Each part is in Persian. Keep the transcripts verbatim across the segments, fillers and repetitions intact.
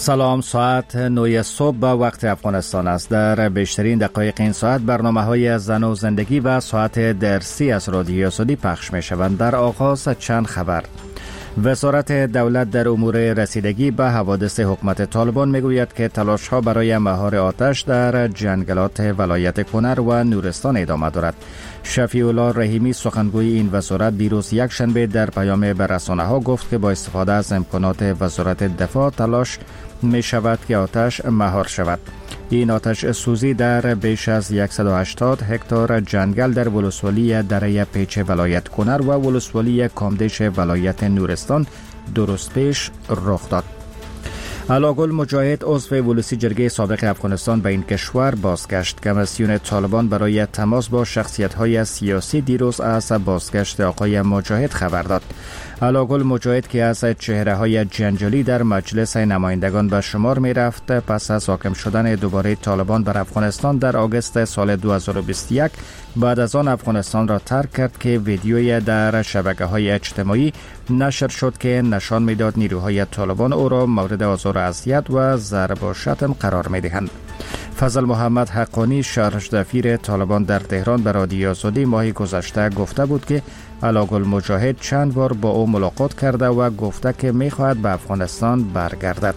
سلام، ساعت نه صبح به وقت افغانستان است. در بیشترین دقایق این ساعت برنامه های زن و زندگی و ساعت درسی از رادیو آزادی پخش می شوند. در آغاز چند خبر. وزارت دولت در امور رسیدگی به حوادث حکومت طالبان می گوید که تلاش ها برای مهار آتش در جنگلات ولایت کنر و نورستان ادامه دارد. شفیع الله رحیمی سخنگوی این وزارت دیروز یک شنبه در پیام به رسانه ها گفت که با استفاده از امکانات وزارت دفاع تلاش می شود که آتش مهار شود. این آتش سوزی در بیش از صد و هشتاد هکتار جنگل در ولسوالی دره پیچ ولایت کنر و ولسوالی کامدش ولایت نورستان درست پیش رخ داد. علاگل مجاهد عضو ولسی جرگه سابق افغانستان به این کشور بازگشت. کمیسیون طالبان برای تماس با شخصیت‌های سیاسی دیروز از بازگشت آقای مجاهد خبر داد. علاگل مجاهد که از چهره‌های جنجالی در مجلس نمایندگان به شمار می‌رفت، پس از حاکم شدن دوباره طالبان بر افغانستان در آگوست سال دو هزار و بیست و یک بعد از آن افغانستان را ترک کرد که ویدیویی در شبکه‌های اجتماعی نشر شد که نشان می‌داد نیروهای طالبان او را مورد آزار و اذیت و ضرب و شتم قرار می‌دهند. فضل محمد حقانی شهردفیر طالبان در تهران به رادیو آزادی ماه گذشته گفته بود که علاگل مجاهد چند بار با او ملاقات کرده و گفته که می‌خواهد به افغانستان برگردد.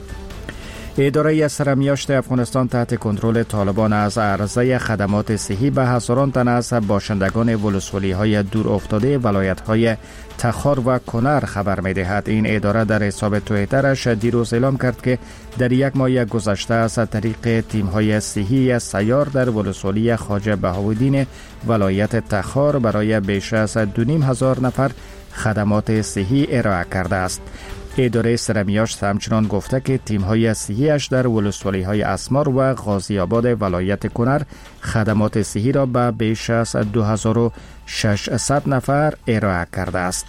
اداره سرمیاشت افغانستان تحت کنترل طالبان از عرضه خدمات صحی به هزاران تن از باشندگان ولسوالی‌های دور افتاده ولایت‌های تخار و کنر خبر می‌دهد. این اداره در حساب توییترش دیروز اعلام کرد که در یک ماه گذشته از طریق تیم‌های صحی سیار در ولسوالی خواجه بهاءالدین ولایت تخار برای بیش از دو نیم هزار نفر خدمات صحی ارائه کرده است. اداره سرمیاشت همچنان گفته که تیم‌های صحی‌اش در ولسوالی‌های اسمار و غازی آباد ولایت کنر خدمات صحی را به بیش از دو هزار و ششصد نفر ارائه کرده است.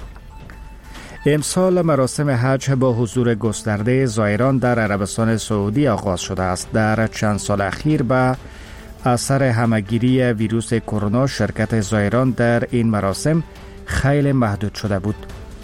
امسال مراسم حج با حضور گسترده زائران در عربستان سعودی آغاز شده است. در چند سال اخیر به اثر همه‌گیری ویروس کرونا شرکت زائران در این مراسم خیلی محدود شده بود.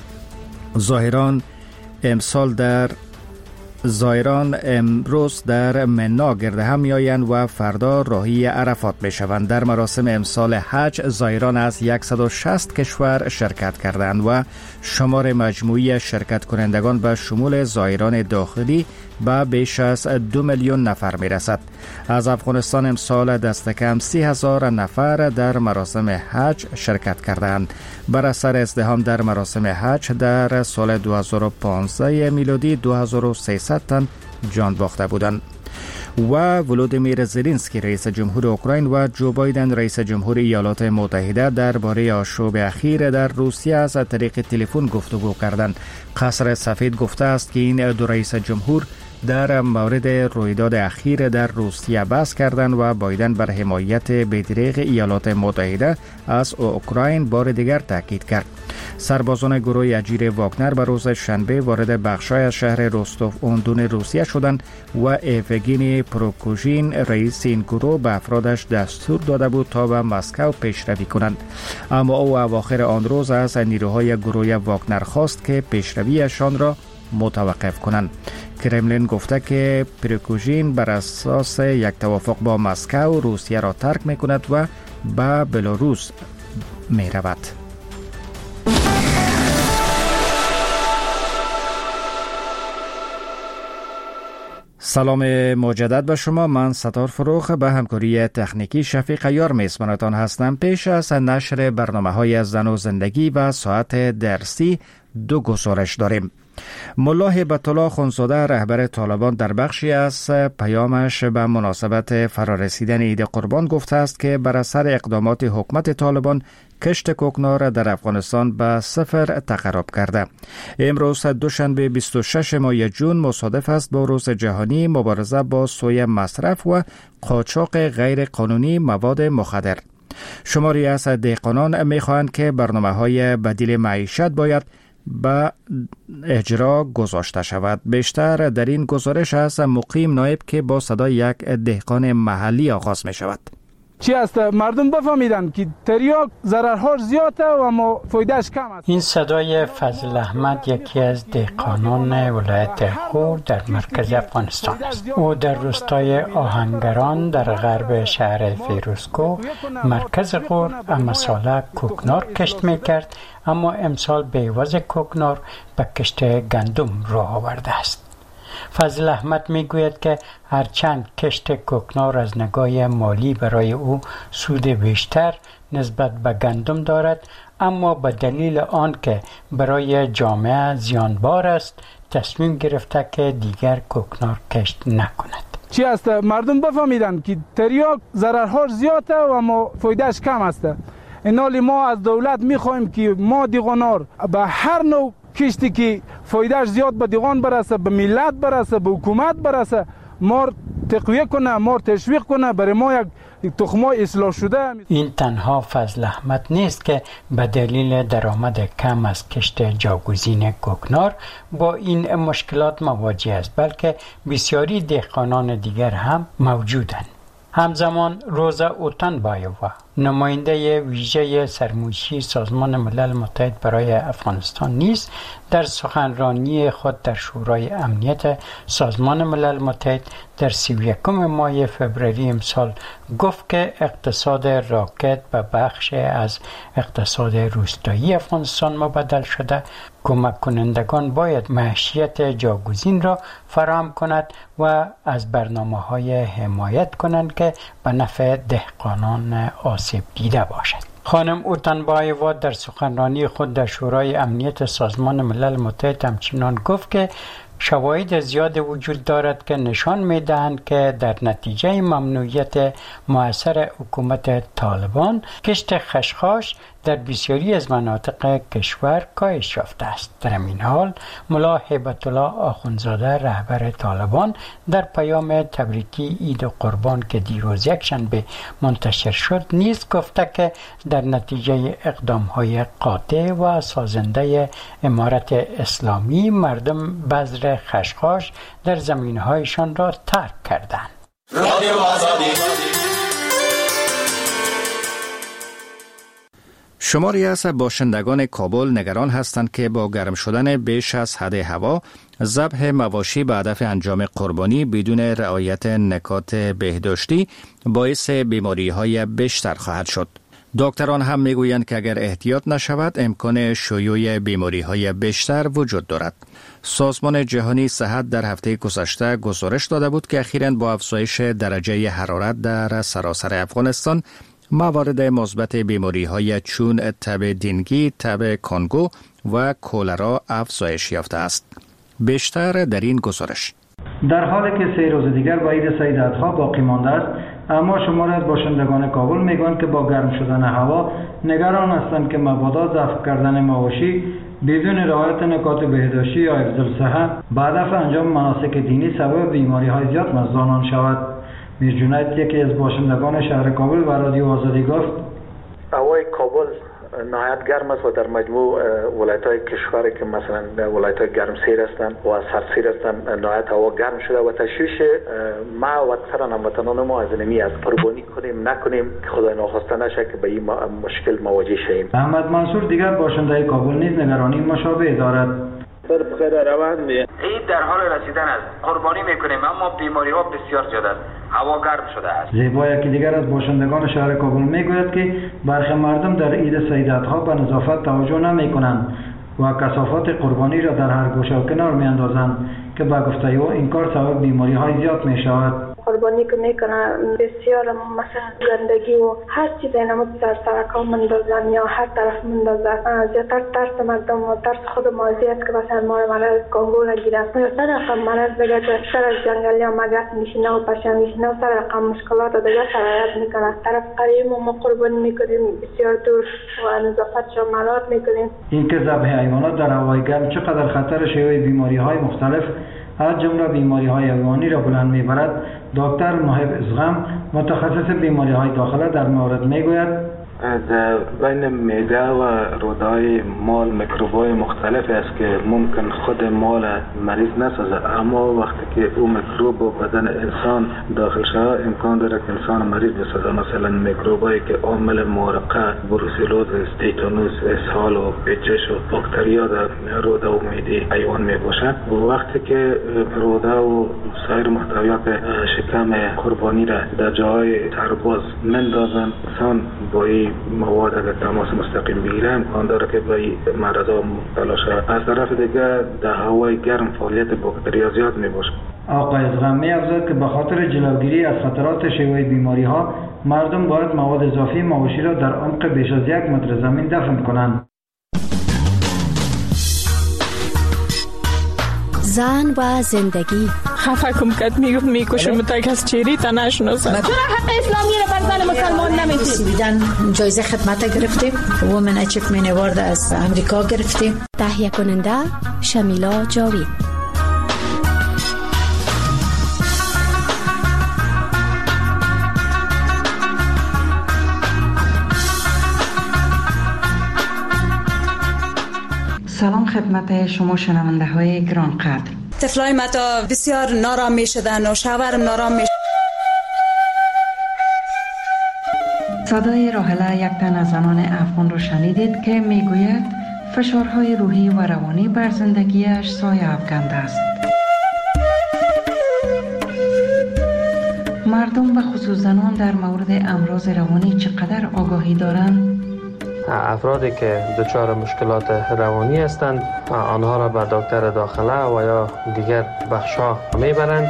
زائران امسال در زائران امروز در منا گرد هم می‌آیند و فردا راهی عرفات می‌شوند. در مراسم امسال حج زائران از صد و شصت کشور شرکت کردند و شمار مجموعی شرکت کنندگان به شمول زائران داخلی به بیش از دو میلیون نفر می‌رسد. از افغانستان امسال دست کم سی هزار نفر در مراسم حج شرکت کردند. بر اثر ازدحام در مراسم حج در سال دو هزار و پانزده میلادی دو هزار و سیصد تن جان باخته بودند. و ولودیمیر زلنسکی رئیس جمهور اوکراین و جو بایدن رئیس جمهور ایالات متحده درباره آشوب اخیر در روسیه از طریق تلفن گفتگو کردند. قصر سفید گفته است که این دو رئیس جمهور در مورد رویداد اخیر در روسیه بحث کردند و بایدن بر حمایت بی‌دریغ ایالات متحده از اوکراین بار دیگر تاکید کرد. سربازان گروه اجیر واگنر به روز شنبه وارد بخش‌های از شهر روستوف اون دون روسیه شدند و ایفگینی پروکوژین رئیس این گروه به افرادش دستور داده بود تا به مسکو پیشروی کنند، اما او اواخر آن روز از نیروهای گروه واگنر خواست که پیشرویشان را متوقف کنند. کرملین گفته که پریگوژین بر اساس یک توافق با مسکو روسیه را ترک می کند و به بلاروس می رود. سلام مجدد به شما. من ستار فروخ به همکاری تکنیکی شفیق یار میزبانتان هستم. پیش از نشر برنامه های زن و زندگی و ساعت درسی دو گزارش داریم. ملا هیبت الله خونزاده رهبر طالبان در بخشی از پیامش به مناسبت فرارسیدن عید قربان گفته است که بر اثر اقدامات حکومت طالبان کشت کوکنار در افغانستان به صفر تقرب کرده. امروز دوشنبه بیست و ششم ماه جون مصادف است با روز جهانی مبارزه با سوی مصرف و قاچاق غیر قانونی مواد مخدر. شماری از دهقانان می‌خواهند که برنامه‌های بدیل معیشت باید به اجرا گذاشته شود. بیشتر در این گزارش از مقیم نایب که با صدای یک دهقان محلی آغاز می شود. چی است؟ مردم بفهمیدن که تریاک ضررهاش زیاده و اما فایدهش کم است. این صدای فضل احمد یکی از دهقانان ولایت غور در مرکز افغانستان است. او در روستای آهنگران در غرب شهر فیروزکوه مرکز غور امساله کوکنار کشت میکرد، اما امسال به عوض کوکنار به کشت گندم راه آورده است. فضل احمد میگوید که هرچند کشت کوکنار از نگاه مالی برای او سود بیشتر نسبت به گندم دارد، اما به دلیل آن که برای جامعه زیانبار است تصمیم گرفته که دیگر کوکنار کشت نکند. چی است؟ مردم بفهمیدن که تریاک ضررهاش زیاده و اما فایدهش کم است. اینالی ما از دولت میخوایم که ما دیغانار به هر نوع کشتی که فایدهش زیاد به دیغان برسه، به ملت برسه، به حکومت برسه، ما تقویه کنه، ما تشویق کنه، برای ما یک تخمای اصلاح شده. این تنها فضل احمد نیست که به دلیل درآمد کم از کشت جاگزین کوکنار با این مشکلات مواجه است، بلکه بسیاری دهقانان دیگر هم موجودند. همزمان روزا اوتنبایووا، نماینده ویژه سرموشی سازمان ملل متحد برای افغانستان نیز در سخنرانی خود در شورای امنیت سازمان ملل متحد در سی و یکم ماه فوریه امسال گفت که اقتصاد راکت به بخش از اقتصاد روستایی افغانستان مبدل شده. کمک کنندگان باید معیشت جاگزین را فراهم کند و از برنامه‌های حمایت کنند که به نفع دهقانان آسیب دیده باشد. خانم اوتنبایووا در سخنرانی خود در شورای امنیت سازمان ملل متحد همچنان گفت که شواهد زیاد وجود دارد که نشان می‌دهند که در نتیجه ممنوعیت مؤثر حکومت طالبان کشت خشخاش در بسیاری از مناطق کشور کاهش یافته است. در این حال ملا هیبت الله آخوندزاده رهبر طالبان در پیام تبریکی عید قربان که دیروز یکشنبه منتشر شد نیز گفته که در نتیجه اقدام‌های قاطع و سازنده امارت اسلامی مردم بذر خشخاش در زمین‌هایشان را ترک کردند. شماری از باشندگان کابل نگران هستند که با گرم شدن بیش از حد هوا ذبح مواشی به هدف انجام قربانی بدون رعایت نکات بهداشتی باعث بیماری‌های بیشتر خواهد شد. دکتران هم میگویند که اگر احتیاط نشود امکان شیوع بیماری‌های بیشتر وجود دارد. سازمان جهانی صحت در هفته گذشته گزارش داده بود که اخیراً با افزایش درجه حرارت در سراسر افغانستان موارد مثبت بیماری‌های چون تب دینگی، تب کنگو و کولرا افزایش یافته است. بیشتر در این گزارش. در حالی که سه روز دیگر با عید سید الاضحی باقی مانده است، اما شماری از باشندگان کابل میگویند که با گرم شدن هوا نگران هستند که مبادا ذبح کردن مواشی بدون رعایت نکات بهداشتی یا حفظ الصحه به هدف انجام مناسک دینی سبب بیماری‌های زیاد مزد آنان شود. میر جنید یکی از باشندگان شهر کابل و رادیو آزادی گفت هوای کابل نهایت گرم است و در مجموع ولایت‌های کشور که مثلا ولایت‌های گرمسیر هستند و سردسیر هستند نهایت هوا گرم شده و تشویش ما و اکثر هموطنان ما از نمی از قربانی کنیم نکنیم که خدای ناخواسته نشه که به این مشکل مواجه شویم. احمد منصور دیگر باشنده کابل نیز نگرانی مشابه دارد. بخیر روان می عید در حال رسیدن است. قربانی میکنیم اما بیماری ها بسیار زیاد است. هوا گرم شده است. زیبا یکی دیگر از باشندگان شهر کابل میگوید که برخی مردم در عید سید الاضحی به نظافت توجه نمیکنند و کثافات قربانی را در هر گوشه و کنار میاندازند که به گفته او این کار سبب بیماری های زیاد می شود. قربانی که میکنن بسیار مثلا گندگی و هر چیز اینمو سر سرکا مندازن یا هر طرف مندازن. زیادتر ترس مردم و ترس خود مازی است که مثلا ما مرض کنگو را گیرن یا سر رقم مرض بگه که سر از جنگلی ها مگس میشینه و پشن میشینه و سر رقم مشکلات و دیگه سرایت میکنن. طرف قریب ما قربانی میکنیم بسیار دور و نظافت شمالات میکنیم. این که ذبح حیوانات در هوای گرم چقدر خطر شیوع بیماری های مختلف از جمله بیماری های حیوانی را بلند میبرد، دکتر محب ازغم متخصص بیماری های داخله در مورد میگوید در بین معده و رودهای مال میکروب‌های مختلف است که ممکن خود مال مریض نسازه، اما وقتی که اون میکروب به بدن انسان داخل شود امکان داره که انسان مریض بسازه. مثلا میکروبایی که عامل مورقه، بروسلوز، تیتانوس، اسهال و پیچش و باکتریا در روده و معده حیوان می باشند. وقتی که روده و سایر محتویات شکم قربانی را در جای ترباز مندازن، انسان با این مواد اگر تماس مستقیم بگیره امکان داره که به این مرضا مبتلا شود. از طرف دیگه در هوای گرم فعالیت باکتریا زیاد می باشه. آقای ازغم می افزود که به خاطر جلوگیری از خطرات شیوع بیماری ها مردم باید مواد اضافی مواشی را در عمق بیش از یک متر زمین دفن کنند. زن و زندگی خفه کم کد میگفت میکشم تا کس چیری تا نشناسد. چرا حق اسلامی را بر زن مسلمان نمیدید؟ سویدن جایزه خدمت گرفتیم، وومن اچیومنت اوارد از امریکا گرفتیم. تهیه کننده شمیلا جاوید. سلام خدمت شما شنونده های گران قدر. طفلای ما تا بسیار نارام می شدن و شوهرم نارام می شدن. صدای راحله یک تن از زنان افغان را شنیدید که می گوید فشارهای روحی و روانی بر زندگیش سایه افکنده است. مردم و خصوص زنان در مورد امراض روانی چقدر آگاهی دارند؟ افرادی که دچار مشکلات روانی هستند آنها را به دکتر داخله و یا دیگر بخش‌ها میبرند.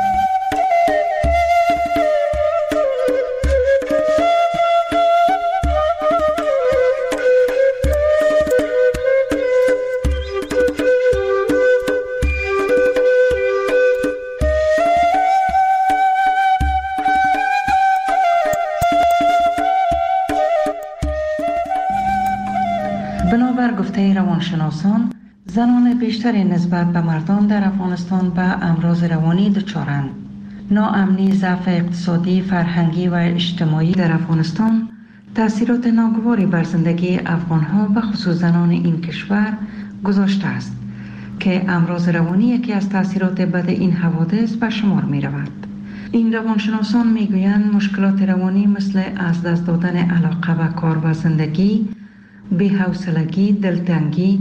بنابر گفته روانشناسان، زنان بیشتری نسبت به مردان در افغانستان به امراض روانی دچارند. ناامنی، ضعف اقتصادی، فرهنگی و اجتماعی در افغانستان تأثیرات ناگواری بر زندگی افغانها و خصوص زنان این کشور گذاشته است که امراض روانی یکی از تأثیرات بد این حوادث به شمار می رود. این روانشناسان می گویند مشکلات روانی مثل از دست دادن علاقه به کار و زندگی، بی‌حوصلگی، دلتنگی،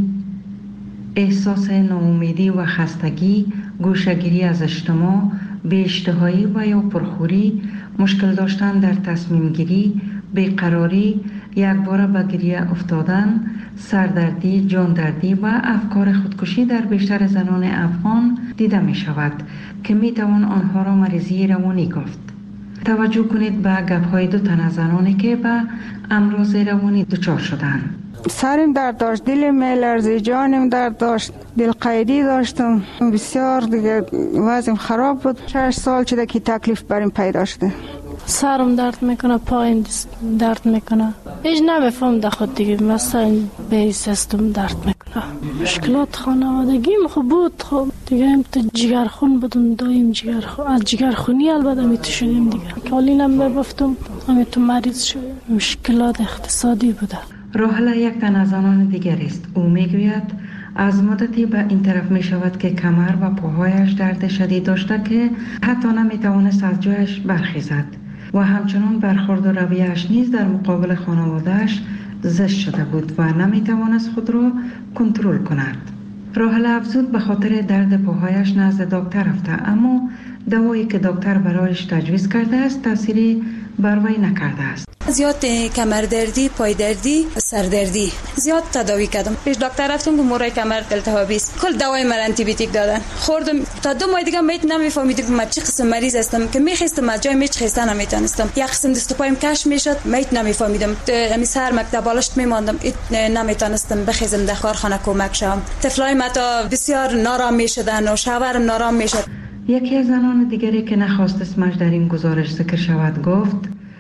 احساس ناامیدی و خستگی، گوشه‌گیری از اجتماع، بی‌اشتهایی و یا پرخوری، مشکل داشتن در تصمیم گیری، بیقراری، یکباره به گریه افتادن، سردردی، جاندردی و افکار خودکشی در بیشتر زنان افغان دیده می شود که می توان آنها را مریضی روانی گفت. توجه کنید به گپ‌های دو تن از زنانی که به امراض روانی دچار شدند. سرم درد داشت، دلم میلرزید، جانم درد داشت، دلقیدی داشتم، بسیار دیگه وضعم خراب بود. شش سال شده که تکلیف برام پیدا شده. سرم درد میکنه، پایم درد میکنه، هیچ نمیفهم در خود دیگه، مثلا به سیستم درد میکنه. مشکلات خانوادگیم خوب بود، خب دیگه هم تو جگرخون بودم، دایم جگرخون، از جگرخونی البته میتو شدیم دیگه. کالینم میبفتم، همه تو مریض شدیم. مشکلات اقتصادی بوده. راحله یک تن از زنان دیگر است. او میگوید از مدتی به این طرف می شود که کمر و پاهایش درد شدید داشته که حتی نمی توانست از جایش برخیزد و همچنان برخورد و رویه‌اش نیز در مقابل خانواده‌اش زشت شده بود و نمی توانست خود را کنترل کند. راحله افزود به خاطر درد پاهایش نزد دکتر رفته، اما دوایی که دکتر برایش تجویز کرده است تأثیری بر وی نکرده است. زیاد کمر دردی، پای دردی، سر دردی زیاد تداوی کردم. پیش دکتر رفتم که مورای کمر التهابی است. کل دوای من آنتی بیوتیک دادن. خوردم تا دو ماه دیگه میت نمیفهمیدم که من چه قسم مریض هستم، که میخواستم از جای میچ خستن نمیتونستم. یک قسم دست و پایم کش میشد، میت نمیفهمیدم. همین سر مکتب بالشت میماندم، نمیتونستم بخیزم در کارخانه کمک شم. طفلای ما تا بسیار نارام میشدن و شوهرم نارام میشد. یکی از زنان دیگری که نخواست اسمش در این گزارش ذکر شود گفت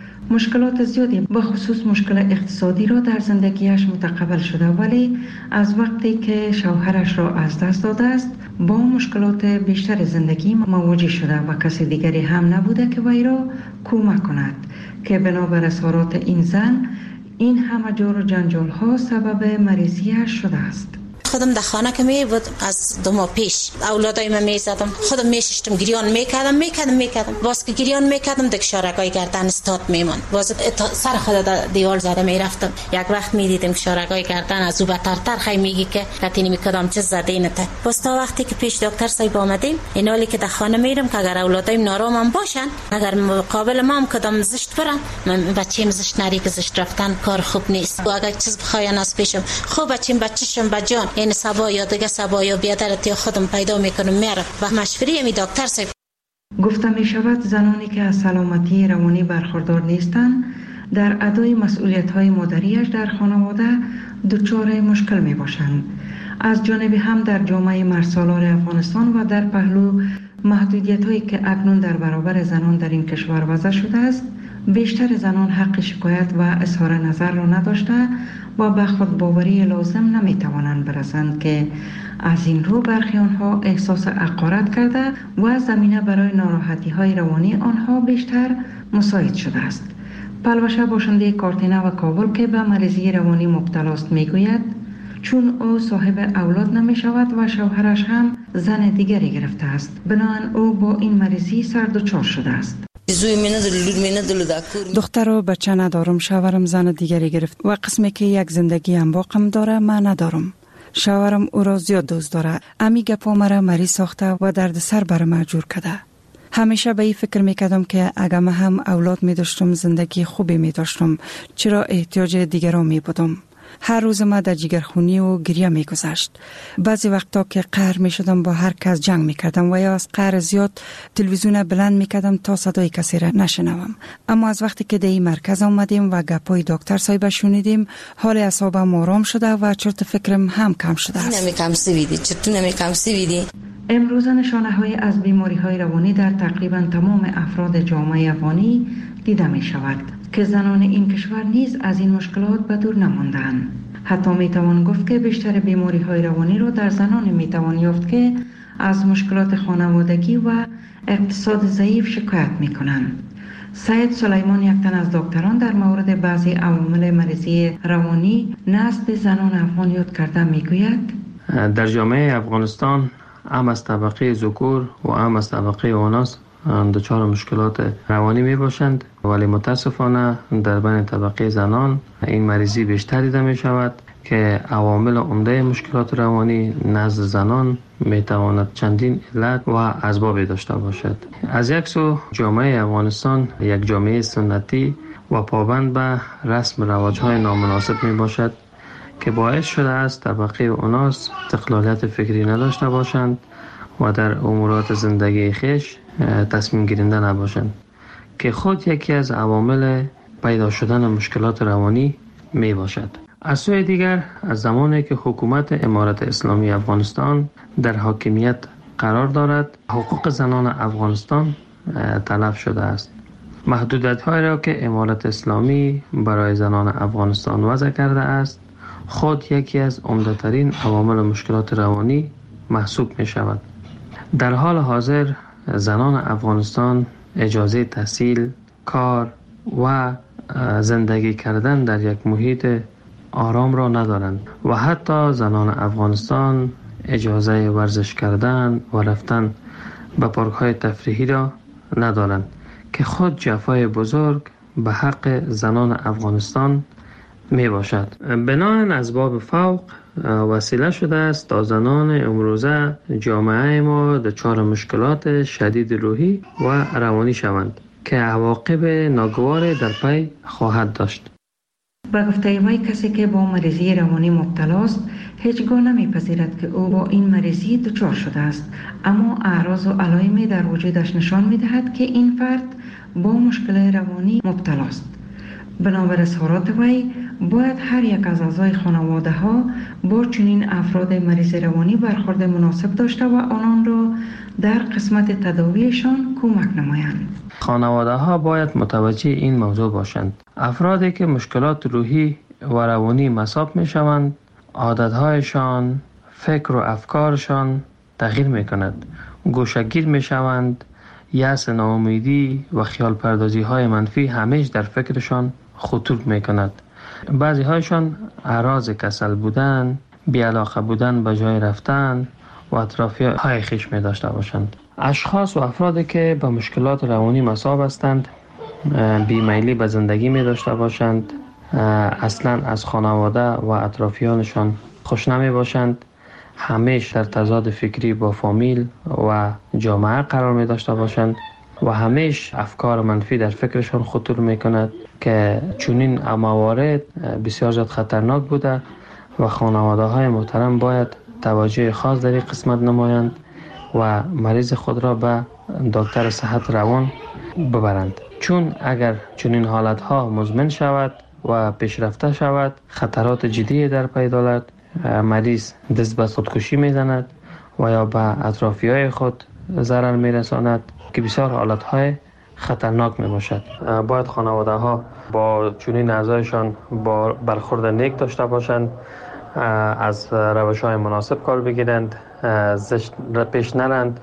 مشکلات زیادی به خصوص مشکل اقتصادی را در زندگیش متقبل شده، ولی از وقتی که شوهرش را از دست داده است با مشکلات بیشتر زندگی مواجه شده و کسی دیگری هم نبوده که وی را کمک کند که بنابر اظهارات این زن این همه جور و جنجال ها سبب مریضیش شده است. خودم در خانه که می بود از دو ماه پیش اولادای من می زدم، خودم می ششتم گریان میکردم میکردم میکردم باز که گریان میکردم دک شارگای گردن استاد میمان، باز سر خود دیوال زده میرفتم. یک وقت می دیدم که شارگای گردن از او بترتر خی میگی که کتینی میکردم چه زده اینته. باز تا وقتی که پیش دکتر صاحب آمدیم اینالی که در خانه میرم که اگر اولادایم نارام باشن، اگر مقابل ما هم کدام زشت برن، من بچه‌م زشت نری که زشت رفتن کار خوب نیست. و اگر چیز بخواین از پیشم خوب بچه‌م بچه‌شم بجان این سبا یا دیگه سبا یا بیادرت یا خودم پیدا میکنم میرم و مشوری می دکتر صاحب. گفته می شود زنانی که از سلامتی روانی برخوردار نیستند در ادای مسئولیت های مادریش در خانواده دچار مشکل می باشند. از جانب هم در جامعه مرسالار افغانستان و در پهلو محدودیت هایی که اکنون در برابر زنان در این کشور وضع شده است، بیشتر زنان حق شکایت و اظهار نظر را نداشته و به خود باوری لازم نمی توانند برسند که از این رو برخی آنها احساس حقارت کرده و زمینه برای ناراحتی های روانی آنها بیشتر مساعد شده است. پلوشه باشنده کارتینه و کابل که به مریضی روانی مبتلاست می گوید چون او صاحب اولاد نمی شود و شوهرش هم زن دیگری گرفته است، بنابراین او با این مریضی سردچار شده است. دختر و بچه ندارم، شوهرم زن دیگری گرفت و قسمی که یک زندگی هم باقم داره من ندارم. شوهرم او را زیاد دوست داره، امی گپا مرا مریض ساخته و درد سر بر ما جور کرده. همیشه به این فکر میکردم که اگر من هم اولاد می داشتم زندگی خوبی می داشتم، چرا احتیاج دیگران می بودم. هر روز ما در جگرخونی و گریه می گذشت. بعضی وقتا که قهر می شدم با هر کس جنگ می کردم و یا از قهر زیاد تلویزیون بلند می کردم تا صدای کسی را نشنوم. اما از وقتی که در این مرکز آمدیم و گپای دکتر صاحب شنیدیم، حال اعصابم آرام شده و چرت فکرم هم کم شده است. نمی کم سویدی چطور نمی کم سویدی امروز نشانه های از بیماری های روانی در تقریبا تمام افراد جامعه افغانی دیده می شود که زنان این کشور نیز از این مشکلات به دور نماندند. حتی می توان گفت که بیشتر بیماری های روانی را در زنان می توان یافت که از مشکلات خانوادگی و اقتصاد ضعیف شکایت می کنند. سید سلیمان یک تن از دکتران در مورد بعضی عوامل مریضی روانی نزد زنان افغان یاد کرده می گوید در جامعه افغانستان هم از طبقه ذکور و هم از طبقه اناث دچار مشکلات روانی می باشند، ولی متاسفانه در بین طبقه زنان این مریضی بیشتر دیده می شود که عوامل عمده مشکلات روانی نزد زنان می تواند چندین علت و اسباب داشته باشد. از یک سو جامعه افغانستان یک جامعه سنتی و پابند به رسم رواج‌های نامناسب می باشد که باعث شده است طبقه اناث استقلالیت فکری نداشته باشند و در امورات زندگی خیش تصمیم گیرنده نباشند که خود یکی از عوامل پیدا شدن مشکلات روانی می باشد. از سوی دیگر از زمانی که حکومت امارت اسلامی افغانستان در حاکمیت قرار دارد، حقوق زنان افغانستان تلف شده است. محدودیت‌هایی را که امارت اسلامی برای زنان افغانستان وضع کرده است خود یکی از عمده‌ترین عوامل مشکلات روانی محسوب می شود. در حال حاضر زنان افغانستان اجازه تحصیل، کار و زندگی کردن در یک محیط آرام را ندارند و حتی زنان افغانستان اجازه ورزش کردن و رفتن به پارک‌های تفریحی را ندارند که خود جفای بزرگ به حق زنان افغانستان می باشد. بناهن اسباب فوق وسیله شده است تا زنان امروزه جامعه ما دچار مشکلات شدید روحی و روانی شوند که عواقب ناگوار در پی خواهد داشت. به گفته وی کسی که با مریضی روانی مبتلاست هیچگاه نمیپذیرد که او با این مریضی دچار شده است، اما اعراض و علائمی در وجودش نشان میدهد که این فرد با مشکل روانی مبتلاست. بنابر اظهارات وی باید هر یک از اعضای خانواده ها با چنین افراد مریض روانی برخورد مناسب داشته و آنان را در قسمت تداویشان کمک نمایند. خانواده ها باید متوجه این موضوع باشند. افرادی که مشکلات روحی و روانی مصاب می شوند، عادتهایشان، فکر و افکارشان تغییر می کند. گوشه‌گیر می شوند، یأس، ناامیدی و خیال پردازی های منفی همیشه در فکرشان خطور می کند. بعضی هایشان اعراض کسل بودن، بی‌علاقه بودن به جای رفتن و اطرافی های خیش می داشته باشند. اشخاص و افرادی که با مشکلات روانی مصاب هستند، بیمیلی به زندگی می داشته باشند، اصلا از خانواده و اطرافیانشان خوش نمی باشند، همیشه در تضاد فکری با فامیل و جامعه قرار می داشته باشند و همیشه افکار منفی در فکرشان خطور می کند که چنین موارد بسیار زیاد خطرناک بوده و خانواده های محترم باید توجه خاص در این قسمت نمایند و مریض خود را به دکتر صحت روان ببرند، چون اگر چنین حالت ها مزمن شود و پیشرفته شود خطرات جدی در پی دارد. مریض دست به خودکشی میزند و یا به اطرافی های خود ضرر میرساند که بسیار حالت های خطرناک می باشد. باید خانواده ها با چنین اعضایشان با برخورد نیک داشته باشند، از روش های مناسب کار بگیرند، زشت پیش نرند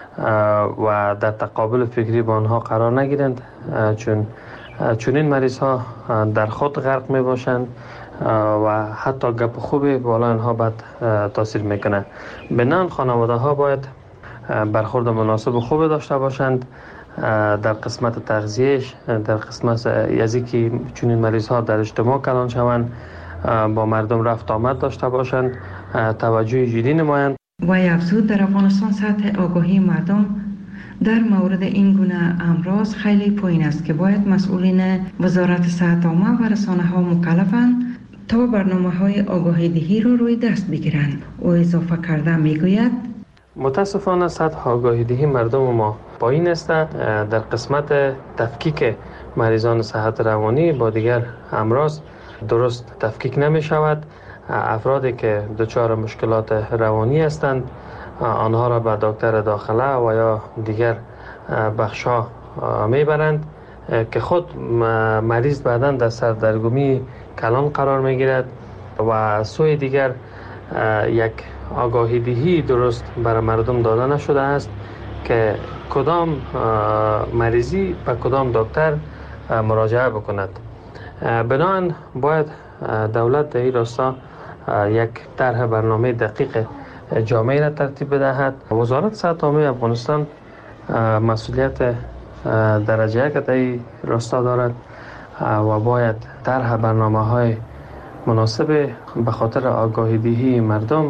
و در تقابل فکری با آنها قرار نگیرند، چون چنین مریض ها در خود غرق می باشند و حتی گپ خوبی بالا آنها بد تاثیر میکنه. بنان خانواده ها باید برخورد مناسب و خوب داشته باشند در قسمت تغذیهش، در قسمت یزی که چنین مریض ها در اجتماع کلان شوند، با مردم رفت آمد داشته باشند، توجه جدی نمایند. و افزود در افغانستان سطح آگاهی مردم در مورد این گونه امراض خیلی پایین است که باید مسئولین وزارت صحت عامه و رسانه ها مکلفند تا برنامه های آگاهی دهی رو روی دست بگیرند. او اضافه کرده میگوید متاسفانه سطح آگاهی دهی مردم ما پایین است. در قسمت تفکیک مریضان صحت روانی با دیگر امراض درست تفکیک نمی شود. افرادی که دچار مشکلات روانی هستند آنها را به دکتر داخله و یا دیگر بخشا میبرند که خود مریض بعداً در سردرگمی کلان قرار میگیرد و سوی دیگر یک آگاهی دهی درست برای مردم داده نشده است که کدام مریضی به کدام دکتر مراجعه بکند. بنابراین باید دولت در این راستا یک طرح برنامه دقیق جامعه را ترتیب بدهد. وزارت صحت عامه افغانستان مسئولیت درجه یک در این راستا دارد و باید طرح برنامه های مناسب به خاطر آگاهی دهی مردم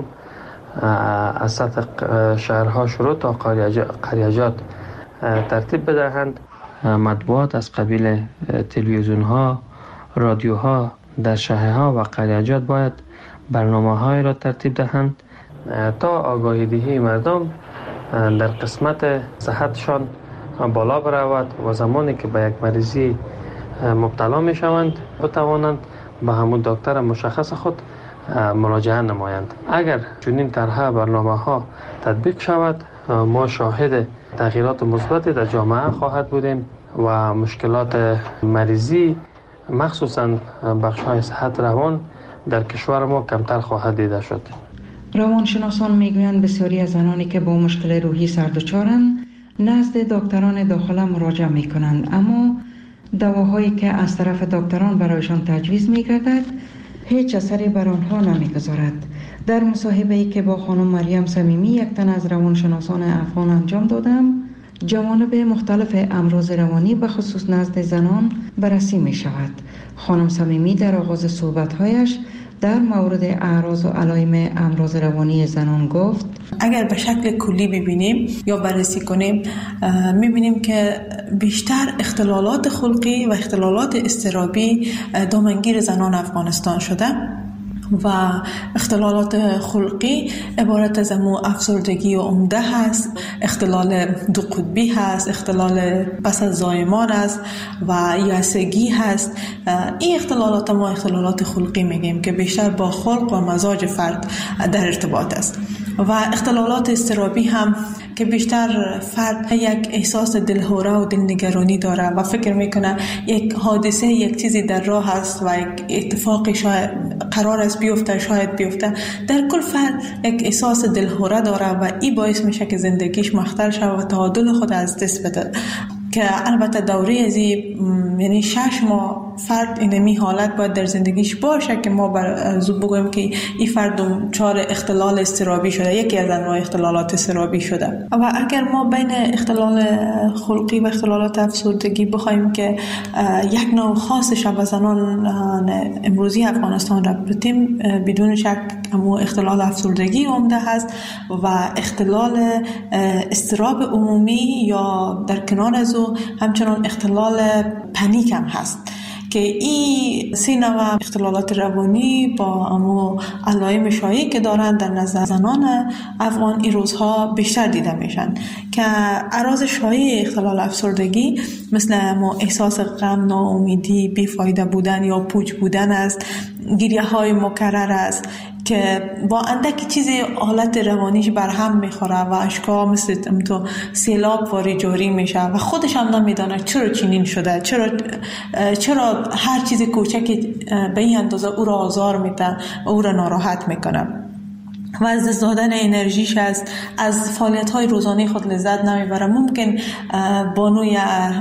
از سطح شهرها شروع تا قریجات ترتیب بدهند. مطبوعات از قبیل تلویزیون ها، رادیو ها در شهرها و قریجات باید برنامه های را ترتیب دهند تا آگاهی دهی مردم در قسمت صحتشان بالا برود و زمانی که به یک مریضی مبتلا می شوند بتوانند به همون دکتر مشخص خود مراجعه نمایند. اگر چنین طرح برنامه ها تطبیق شود ما شاهد تغییرات مثبتی در جامعه خواهد بودیم و مشکلات مریضی مخصوصا بخش های صحت روان در کشور ما کمتر خواهد دیده شد. روانشناسان میگویند بسیاری از زنانی که با مشکل روحی سردچارند نزد دکتران داخله مراجعه میکنند، اما دواهایی که از طرف دکتران برایشان تجویز میگردد هیچ اثری بر آنها نمیگذارد. در مصاحبه‌ای که با خانم مریم صمیمی یک تن از روانشناسان افغان انجام دادم، جوانب مختلف امراض روانی به خصوص نزد زنان بررسی می شود. خانم صمیمی در آغاز صحبت‌هایش در مورد اعراض و علائم امراض روانی زنان گفت اگر به شکل کلی ببینیم یا بررسی کنیم می‌بینیم که بیشتر اختلالات خلقی و اختلالات اضطرابی دامنگیر زنان افغانستان شده و اختلالات خلقی عبارت از امو افسردگی و عمده هست، اختلال دو قطبی هست، اختلال پس از زایمان است و یأسگی هست. این اختلالات ما اختلالات خلقی میگیم که بیشتر با خلق و مزاج فرد در ارتباط است. و اختلالات اضطرابی هم که بیشتر فرد یک احساس دلهوره و دلنگرانی داره و فکر میکنه یک حادثه یک چیزی در راه است و یک اتفاقی شاید قرار است بیفته، شاید بیفته. در کل فرد یک احساس دلهوره داره و این باعث میشه که زندگیش مختل شود و تعادل خود از دست بده. که البته دوره از یعنی شش ماه فرد اینمی حالت باید در زندگیش باشه که ما بر زود بگویم که این فرد دچار اختلال اضطرابی شده، یکی از انواع اختلالات اضطرابی شده. و اگر ما بین اختلال خلقی و اختلالات افسردگی بخوایم که یک نوع خاص شب زنان امروزی افغانستان را بتیم، بدون شک امو اختلال افسردگی عمده هست و اختلال اضطراب عمومی یا در کنار از او همچنان اختلال پنیک هم هست که این سه نوع اختلالات روانی با امو علائم شایعی که دارند در نظر زنان افغان این روزها بیشتر دیده میشن که اعراض شایع اختلال افسردگی مثل امو احساس غم، ناامیدی، بیفایده بودن یا پوچ بودن است، گریه های مکرر است که با اندکی چیزی حالت روانیش برهم میخوره و اشکا مثل تو سیلاب واری جاری میشه و خودش هم نمیدانه چرا چنین شده، چرا چرا هر چیز کوچکی به این اندازه او را آزار میده و او را ناراحت میکنه و از دست دادن انرژیش است، از فعالیت های روزانه خود لذت نمیبره. ممکن بانوی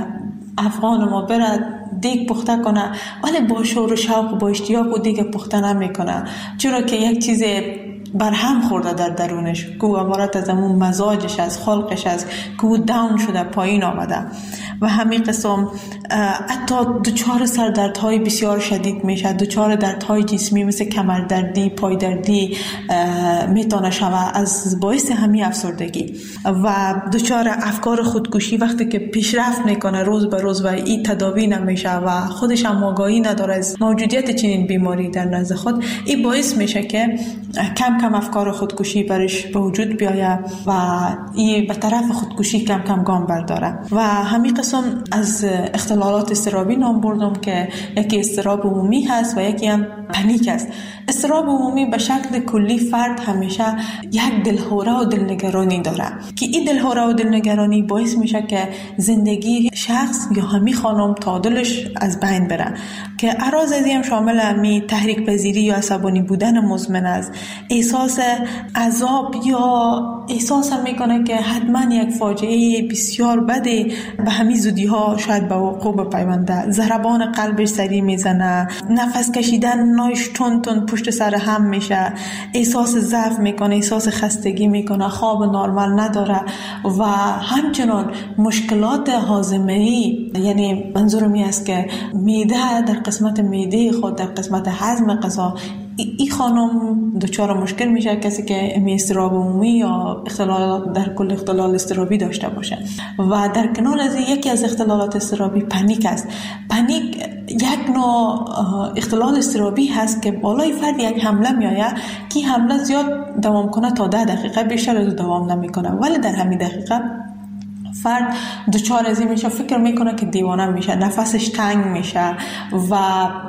افغان ما برد دیگ پخته کنه ولی با شور و شوق و با اشتیاق و دیگ پخته نمیکنه، چرا که یک چیز برهم خورده در درونش که عبارت از همون مزاجش از خلقش است که او داون شده، پایین آمده و همین قسم حتی دچار سردردهای بسیار شدید میشه، دچار دردهای جسمی مثل کمردردی، پایدردی میتونه شوه از باعث همین افسردگی و دچار افکار خودکشی وقتی که پیشرفت میکنه روز به روز و این تداوی نمیشه و خودش هم آگاهی نداره از موجودیت چنین بیماری در نزد خود، این باعث میشه که کم کم افکار خودکشی برش به وجود بیاید و این به طرف خودکشی کم کم گام برداره. و همین قسم از اختلالات اضطرابی نام بردم که یکی اضطراب عمومی هست و یکی هم پنیک است. اضطراب عمومی به شکل کلی فرد همیشه یک دلهوره و دلنگرانی داره که این دلهوره و دلنگرانی باعث میشه که زندگی شخص یا همی خانم تا دلش از بین بره که اعراض از این شامل همی تحریک پذیری یا عصبانی بودن مزمن است، احساس عذاب یا احساس هم میکنه که حتما یک فاجعه بسیار بده به همین زودی ها شاید به وقوع بپیونده، ضربان قلبش سریع میزنه، نفس کشیدن نایش تون تون پشت سر هم میشه، احساس ضعف میکنه، احساس خستگی میکنه، خواب نرمال نداره و همچنان مشکلات هاضمه‌ای، یعنی منظورم این است که معده در قسمت معده خود در قسمت هضم غذا این خانم دچار مشکل میشه، کسی که اضطراب عمومی یا اختلال در کل اختلال اضطرابی داشته باشه. و در کنار از یکی از اختلالات اضطرابی پنیک است. پنیک یک نوع اختلال اضطرابی هست که بالای فرد یک حمله میآید که حمله زیاد دوام کنه تا ده دقیقه، بیشتر از دوام نمیکنه، ولی در همین دقیقه فرد دچار از این میشه، فکر میکنه که دیوانه میشه، نفسش تنگ میشه و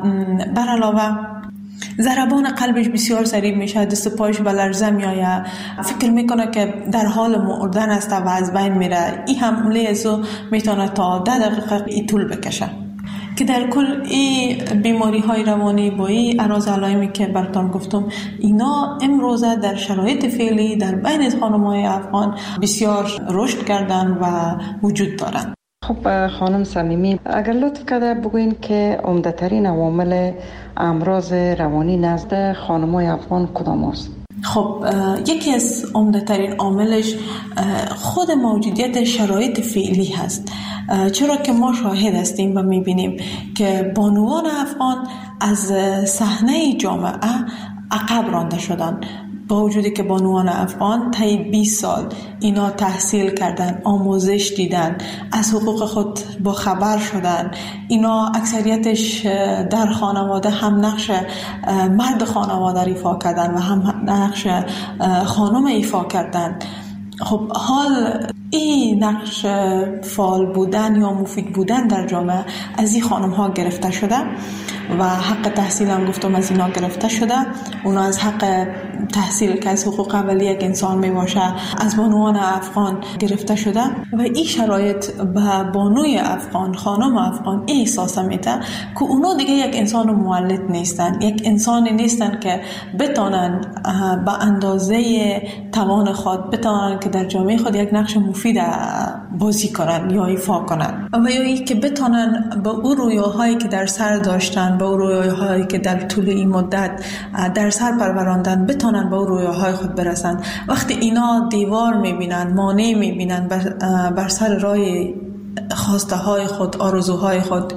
بر علاوه ضربان قلبش بسیار سریع میشه، دست پایش به لرزه میآید، فکر میکنه که در حال مردن است و از بین میره. این حمله ازو میتونه تا ده دقیقه ای طول بکشه که در کل این بیماری های روانی با این اعراض علائمی که براتون گفتم اینا امروزه در شرایط فعلی در بین خانم‌های افغان بسیار رشد کردن و وجود دارن. خب خانم صمیمی، اگر لطف کرده بگوین که عمده ترین عوامل امراض روانی نزد خانم‌های افغان کدام است؟ خب یکی از عمده ترین عاملش خود موجودیت شرایط فعلی هست، چرا که ما شاهد هستیم و میبینیم که بانوان افغان از صحنه جامعه عقب رانده شدن، با وجودی که بانوان افغان طی بیست سال اینا تحصیل کردن، آموزش دیدن، از حقوق خود با خبر شدن، اینا اکثریتش در خانواده هم نقش مرد خانواده ایفا کردن و هم نقش خانم ایفا کردن. خب حال این نقش فعال بودن یا مفید بودن در جامعه از این خانم ها گرفته شده و حق تحصیل هم گفتم از اینا گرفته شده اونا از حق تحصیل که از حقوق اولیه یک انسان می باشه از بانوان افغان گرفته شده و این شرایط به بانوی افغان، خانم افغان این احساس میده که اونا دیگه یک انسان مولد نیستن، یک انسانی نیستن که بتونن به اندازه توان خود بتونن که در جامعه خود یک نقش مفید بازی کنن یا ایفا کنن و یا ای که بتونن به اون رویاهایی که در سر داشتن، به اون رویاهایی که در طول این مدت در سر پروراندن بتونن به اون رویاهای خود برسن. وقتی اینا دیوار میبینن، مانع میبینن بر, بر سر راه خواسته های خود، آرزوهای خود،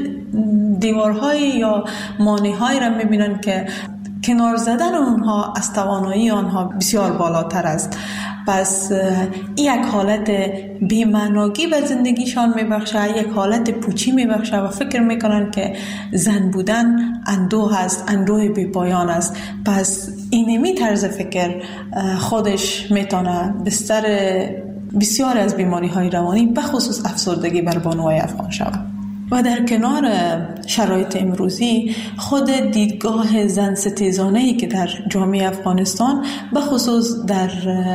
دیوارهای یا مانع‌هایی را میبینن که کنار زدن اونها از توانایی آنها بسیار بالاتر است. پس یک حالت بی‌معنایی به زندگیشان میبخشه، یک حالت پوچی میبخشه و فکر میکنن که زن بودن اندوه است، اندوه بی پایان است. پس اینمی طرز فکر خودش میتونه بستر بسیار از بیماری های روانی به خصوص افسردگی بر بانوهای افغان شود. و در کنار شرایط امروزی خود دیدگاه زن ستیزانه‌ای که در جامعه افغانستان به خصوص در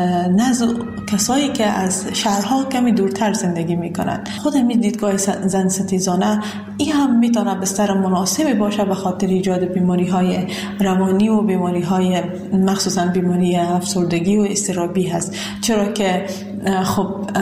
نزد کسایی که از شهرها کمی دورتر زندگی میکنند، خود همین دیدگاه زن ستیزانه این هم میتونه بستر مناسبی باشه به خاطر ایجاد بیماری های روانی و بیماری های مخصوصا بیماری افسردگی و اضطرابی هست. چرا که خب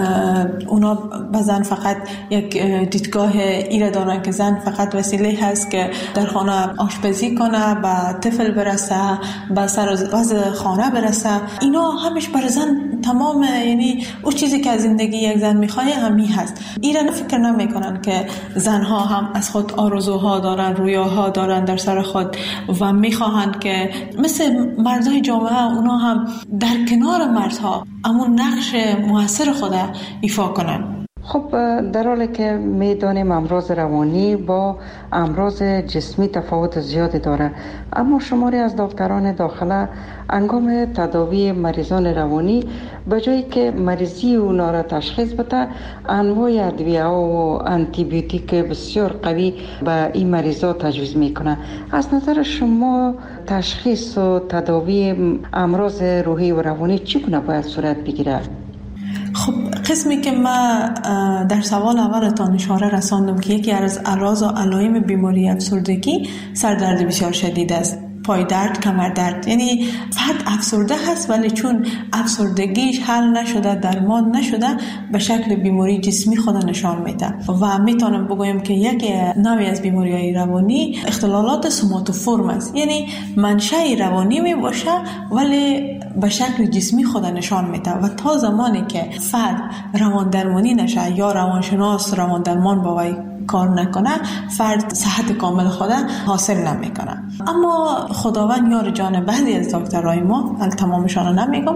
اونا به زن فقط یک دیدگاه ایره دارن که زن فقط وسیله هست که در خانه آشپزی کنه، به طفل برسه، به سر وضع خانه برسه. اینا همش بر زن تمام، یعنی اون چیزی که از زندگی یک زن میخواه همی هست. ایران فکر نمیکنن که زنها هم از خود آرزوها دارن، رویاها دارن در سر خود و میخواهند که مثل مردای جامعه اونا هم در کنار مردها امون نقش موثر خود ایفا کنن. خب در حالی که میدانیم امراض روانی با امراض جسمی تفاوت زیادی داره، اما شماری از دکتران داخله انگام تداوی مریضان روانی به جایی که مریضی اونا را تشخیص بده، انواع ادویه و آنتی بیوتیک بسیار قوی به این مریضا تجویز میکنه. از نظر شما تشخیص و تداوی امراض روحی و روانی چگونه باید صورت بگیره؟ خب قسمی که ما در سوال اولتان اشاره رساندم که یکی از اعراض و علائم بیماری افسردگی سردرد بسیار شدید است، پای درد، کمر درد. یعنی فرد افسرده هست ولی چون افسردگیش حل نشده، درمان نشده، به شکل بیماری جسمی خود نشان میده و میتونم بگویم که یک نوعی از بیماری‌های روانی اختلالات سوماتوفورم است. یعنی منشأ روانی می باشه ولی به شکل جسمی خود نشان میده و تا زمانی که فرد روان درمانی نشه یا روانشناس روان درمان با وی کار نکنه، فرد صحت کامل خود حاصل نمیکنه. اما خداوند یار جان بعضی از دکترای ما، تمامشان رو نمیگم،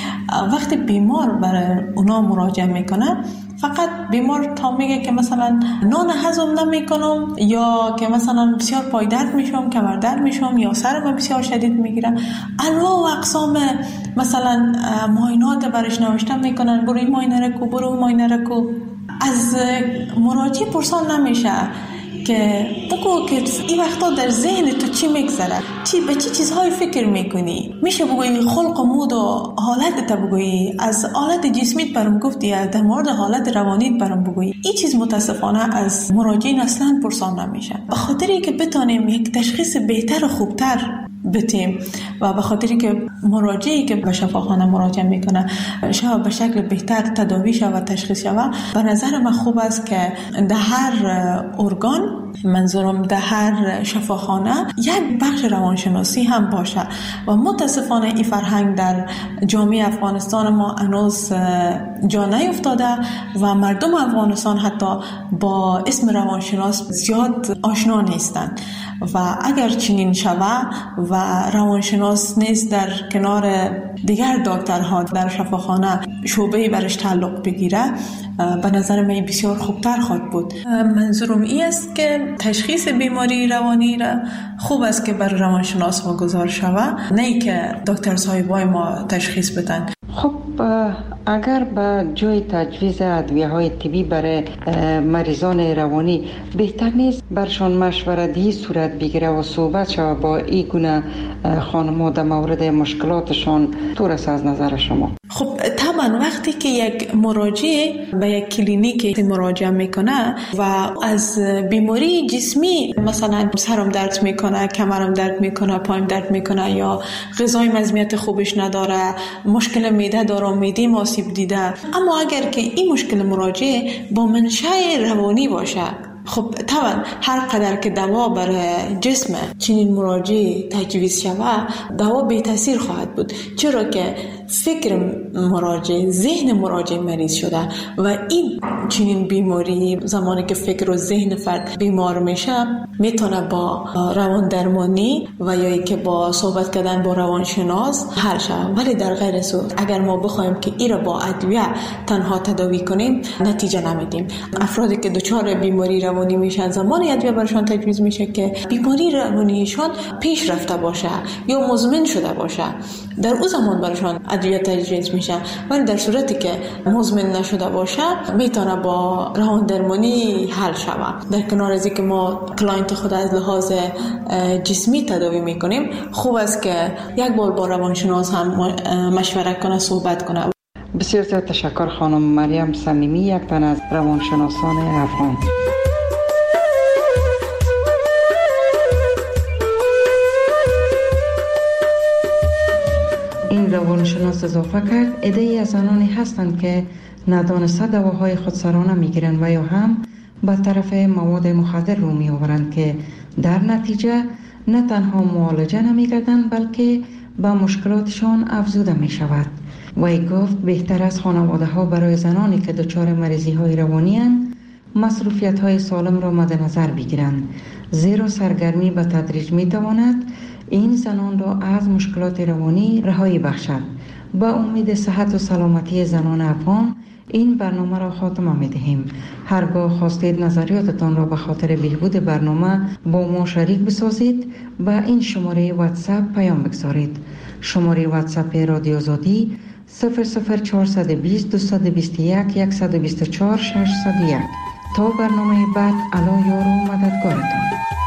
وقتی بیمار برای اونا مراجعه میکنه فقط بیمار تا میگه که مثلا نان هضم نمیکنم یا که مثلا بسیار پای درد میشم، کمر درد میشم یا سرم بسیار شدید میگیره، انواع و اقسام مثلا معاینات برش نوشته میکنن، برو این معاینه رو کو، برو اون معاینه رو کو. از مراجع پرسان نمیشه که بگو که این وقتا در ذهن تو چی میگذره، چی به چی چیزهای فکر میکنی. میشه بگویی خلق و مود و حالت تا بگویی، از حالت جسمیت برام گفتی، در مورد حالت روانیت برام بگویی. این چیز متاسفانه از مراجعین اصلا پرسان نمیشه، به خاطری که بتونیم یک تشخیص بهتر و خوبتر بتیم و به خاطری که مراجعی که به شفاخانه مراجعه میکنه شاید به شکل بهتر تداوی شود و تشخیص شود. به نظر من خوب است که در هر ارگان، منظورم در هر شفاخانه، یک بخش روانشناسی هم باشه و متاسفانه این فرهنگ در جامعه افغانستان ما هنوز جا نیفتاده و مردم افغانستان حتی با اسم روانشناس زیاد آشنا نیستند و اگر چنین شود و روانشناس نیز در کنار دیگر دکترها در شفاخانه شعبه برش تعلق بگیره به نظر من بسیار خوبتر خواهد بود. منظورم این است که تشخیص بیماری روانی را خوب است که بر روانشناس واگذار شود، نه ای که دکتر صاحبای ما تشخیص بدن. خب اگر به جای تجویز ادویه‌های طبی برای مریضان روانی بهتر نیست برشان مشورتی صورت بگیره و صحبت شود با این گونه خانم‌ها در مورد مشکلاتشان؟ طور است از نظر شما؟ خب طبعا وقتی که یک مراجع به یک کلینیک مراجعه میکنه و از بیماری جسمی، مثلا سرم درد میکنه، کمرم درد میکنه، پایم درد میکنه یا غذای مزمیت خوبش نداره، مشکل معده داره، معده آسیب دیده، اما اگر که این مشکل مراجع با منشأ روانی باشه، خب طبعا هر قدر که دوا برای جسم چنین مراجع تجویز شود دوا بی تاثیر خواهد بود، چرا که فکر مراجع، ذهن مراجع مریض شده و این چنین بیماری زمانی که فکر و ذهن فرد بیمار میشه میتونه با روان درمانی و یا ای که با صحبت کردن با روانشناس حل شود. ولی در غیر صورت اگر ما بخوایم که این را با ادویه تنها تداوی کنیم نتیجه نمیدیم. افرادی که دچار بیماری روانی میشن زمانی ادویه برشان تجویز میشه که بیماری روانیشان پیش رفته باشه یا مزمن شده باشه، در اون زمان برشان ادویه تجویز میشه. ولی در صورتی که مزمن نشده باشه میتونه با روان درمانی حل شود. در کنار از اینکه ما کلاینت خود از لحاظ جسمی تداوی میکنیم، خوب است که یک بار با روانشناس هم مشوره کنه، صحبت کنه. بسیار زیاد تشکر خانم مریم صمیمی، یک تن از روانشناسان افغان. این روانشناس اضافه کرد عده‌ای از زنانی هستند که ندانسته دواهای خودسرانه میگیرند و یا هم به طرف مواد مخدر رو می آورند که در نتیجه نه تنها معالجه نمی‌گردند بلکه به مشکلاتشان افزوده می شود. وی گفت بهتر از خانواده ها برای زنانی که دچار مریضی های روانی اند مصروفیت های سالم را مد نظر بگیرند، زیرا سرگرمی به تدریج می تواند این زنان را از مشکلات روانی رهایی بخشد. با امید صحت و سلامتی زنان افغان این برنامه را خاتمه می دهیم. هرگاه خواستید نظریاتتان را به خاطر بهبود برنامه با ما شریک بسازید با این شماره واتساپ پیام بگذارید. شماره واتساپ رادیو آزادی صفر صفر چهارصد و بیست دویست و بیست و یک صد و بیست و چهار ششصد و یک. تا برنامه بعد، الا یار و مددگارتان.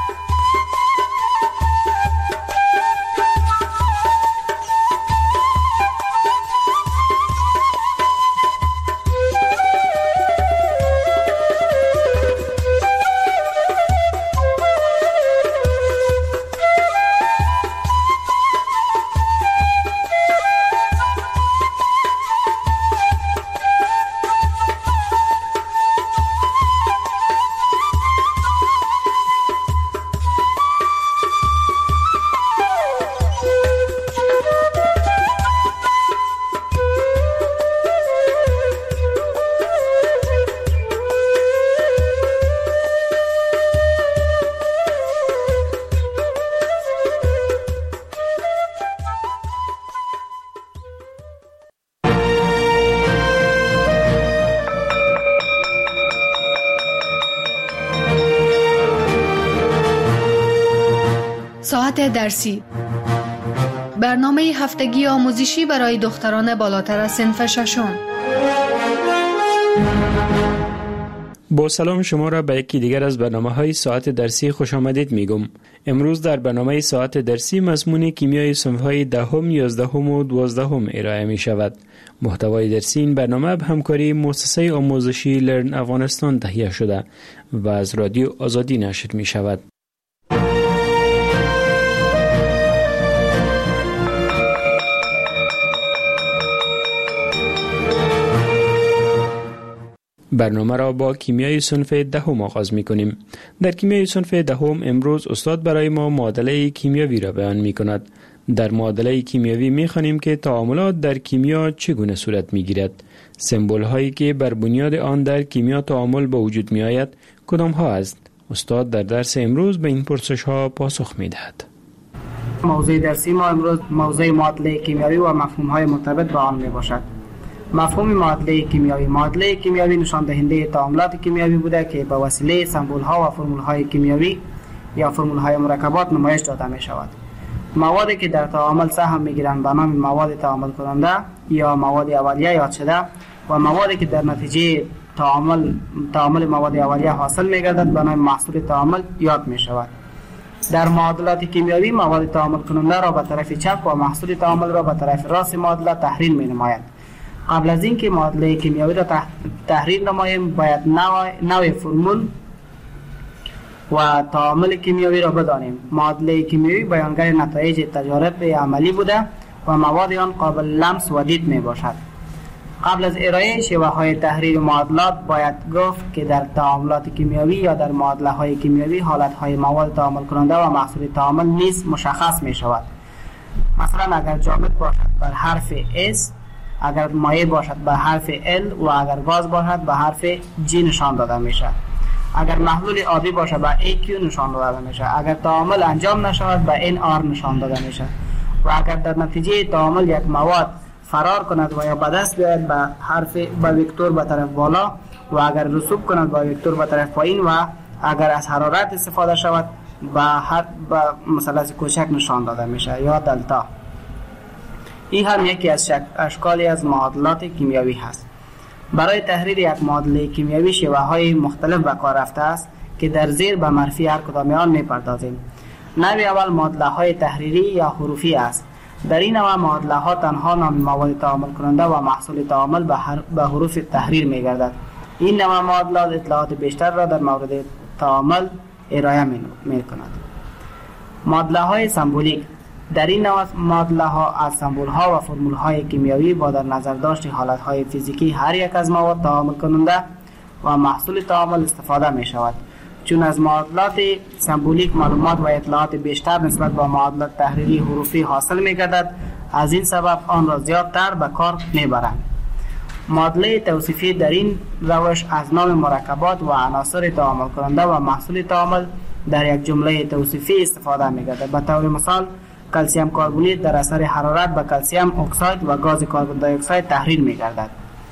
ساعت درسی، برنامه هفتگی آموزشی برای دختران بالاتر از صنف ششم. با سلام شما را به یکی دیگر از برنامه‌های ساعت درسی خوش آمدید میگم. امروز در برنامه ساعت درسی مضمون کیمیای صنف‌های دهم، یازدهم و دوازدهم ارائه می شود. محتوای درسی این برنامه به همکاری مؤسسه آموزشی لرن افغانستان تهیه شده و از رادیو آزادی نشر می شود. برنامه را با کیمیای صنف دهم آغاز می کنیم. در کیمیای صنف دهم امروز استاد برای ما معادله کیمیاوی را بیان می کند. در معادله کیمیاوی می خوانیم که تعاملات در کیمیا چگونه صورت می گیرد. سمبل هایی که بر بنیاد آن در کیمیا تعامل به وجود می آید کدام ها است؟ استاد در درس امروز به این پرسش ها پاسخ می دهد. موضوع درسی ما امروز موضوع معادله کیمیاوی و مفهوم های مرتبط با آن می باشد. مفهوم معادله کیمیایی: معادله کیمیایی نشان دهنده تعاملات کیمیایی بوده که به وسیله سمبول ها و فرمول های کیمیایی یا فرمول های مرکبات نمایش داده می شود. موادی که در تعامل سهم می گیرند به نام مواد تعامل کننده یا مواد اولیه یاد شده و موادی که در نتیجه تعامل تعامل مواد اولیه حاصل می گردد به نام محصول تعامل یاد می شود. در معادلات کیمیایی مواد تعامل کننده را به طرف چپ و محصول تعامل را به طرف راست معادله تحریل می نماید. قبل از اینکه معادله کیمیایی را تحریل نماییم باید نوع, نوع فرمول و تعامل کیمیایی را بدانیم. معادله کیمیایی بیانگر نتایج تجارب عملی بوده و مواد آن قابل لمس و دید می باشد. قبل از ارائه شیوه های تحریل معادلات باید گفت که در تعاملات کیمیایی یا در معادله های کیمیایی حالت های مواد تعامل کننده و محصول تعامل نیز مشخص می شود. مثلا اگر جامد باشد بر حرف S، اگر مایع باشد به حرف L و اگر گاز باشد به حرف G نشان داده می شود. اگر محلول آبی باشد به ای کیو نشان داده می شود. اگر تعامل انجام نشود به ان آر نشان داده می شود. و اگر در نتیجه تعامل یک مواد فرار کند و یا به دست بیاید به حرف به وکتور به طرف بالا و اگر رسوب کند به وکتور به طرف پایین و اگر از حرارت استفاده شود به هر به مثلث کوچک نشان داده می شود یا دلتا. این هم یکی از اشکالی از معادلات کیمیایی هست. برای تحریر یک معادله کیمیایی شیوه های مختلف به کار رفته است که در زیر به معرفی هر کدام آن می‌پردازیم. نوع اول معادله های تحریری یا حروفی است. در این نوع معادله ها تنها نام مواد تعامل کننده و محصول تعامل به, به حروف تحریر می گردد. این نوع معادلات اطلاعات بیشتر را در مورد تعامل ارائه می کند. معادله های سمبولیک: در این نوع معادله ها از سمبول ها و فرمول های کیمیایی با در نظر داشت حالت های فیزیکی هر یک از مواد تعامل کننده و محصول تعامل استفاده می شود. چون از معادلات سمبولیک معلومات و اطلاعات بیشتر نسبت به معادلات تحریری حروفی حاصل می گردد، از این سبب آن را زیادتر به کار می برند. معادله توصیفی در این روش از نام مرکبات و عناصر تعامل کننده و محصول تعامل در یک جمله توصیفی استفاده می گردد. به طور مثال کلسیم کربونیت در اثر حرارت به کلسیم اکساید و گاز کربن دی اکساید تحریل می گردد.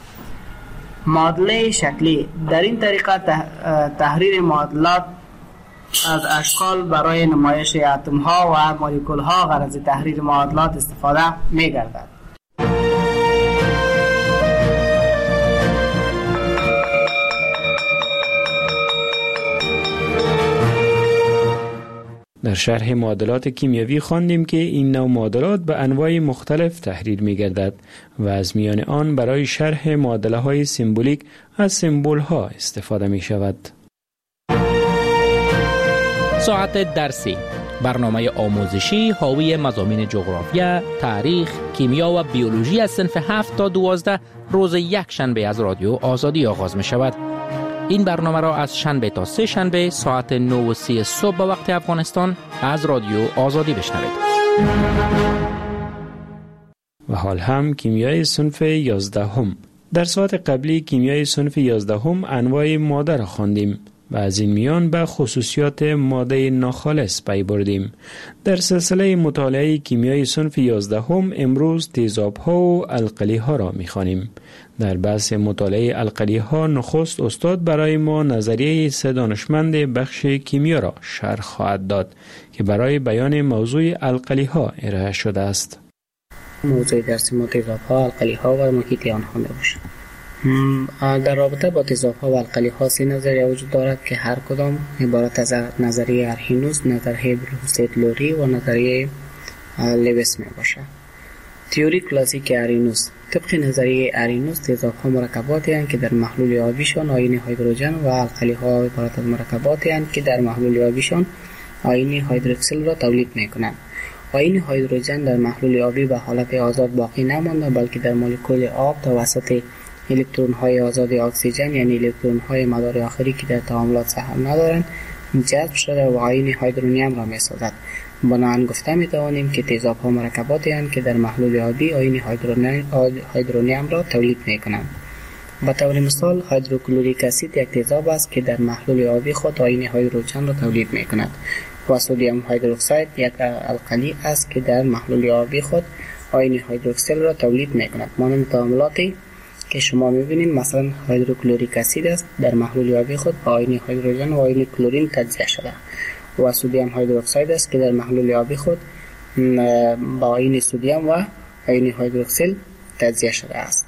معادله شکلی: در این طریقه تحریر معادلات از اشکال برای نمایش اتم ها و مولکول ها غرض تحریر معادلات استفاده می گردد. در شرح معادلات کیمیایی خواندیم که این نوع معادلات به انواع مختلف تحریر می گردد و از میان آن برای شرح معادله های سمبولیک از سمبول ها استفاده می شود. ساعت درسی، برنامه آموزشی حاوی مضامین جغرافیا، تاریخ، کیمیا و بیولوژی از صنف هفت تا دوازده روز یک شنبه از رادیو آزادی آغاز می شود. این برنامه را از شنبه تا سه شنبه ساعت نه و سی صبح به وقت افغانستان از رادیو آزادی بشنوید. و حال هم کیمیای صنف یازدهم. در ساعت قبلی کیمیای صنف یازدهم انواع ماده را خواندیم و از این میان به خصوصیات ماده ناخالص پی بردیم. در سلسله مطالعه کیمیای صنف یازدهم امروز تیزاب‌ها و القلی‌ها را می‌خوانیم. در بحث مطالعه القلی‌ها نخست استاد برای ما نظریه سه دانشمند بخش کیمیا را شرح خواهد داد که برای بیان موضوع القلی‌ها ارائه شده است. موضوع درس ما تیزاب‌ها، القلی‌ها و محیط آنها می‌باشد. در رابطه با تیزاب‌ها و القلی‌ها سه نظریه وجود دارد که هر کدام عبارت از نظریه ارهینوس، نظریه بروسیت-لوری و نظریه لویس میباشد. تئوری کلاسیک ارهینوس: طبق نظریه ارهینوس تیزاب‌ها مرکباتی هستند که در محلول آبیشان آیین هیدروژن و القلی‌ها عبارت از مرکباتی هستند که در محلول آبیشان آیین هیدروکسیل را تولید می‌کنند. آیین هیدروژن در محلول آبی به حالت آزاد باقی نمانده بلکه در مولکول آب توسط الکترون های آزاد اکسیژن یعنی الکترون های مدار آخری که در تعاملات سهم ندارند جذب شده و آیین هیدرونیم را می‌سازد. بنابراین گفته می‌توانیم که تیزاب‌ها مرکباتی هستند که در محلول آبی آیین هیدرونیم را تولید می‌کنند. به طور مثال هیدروکلوریک اسید یک تیزاب است که در محلول آبی خود آیین هیدروژن را تولید می‌کند و سدیم هیدروکساید یک القلی است که در محلول آبی خود آیین هیدروکسیل را تولید می‌کند. مانند تعاملات که شما می‌بینید مثلا هیدروکلوریک اسید است در محلول آبی خود با آیون هیدروژن و آیون کلورین تجزیه شده و سدیم هیدروکساید است که در محلول آبی خود با آیون سدیم و آیون هیدروکسیل تجزیه شده است.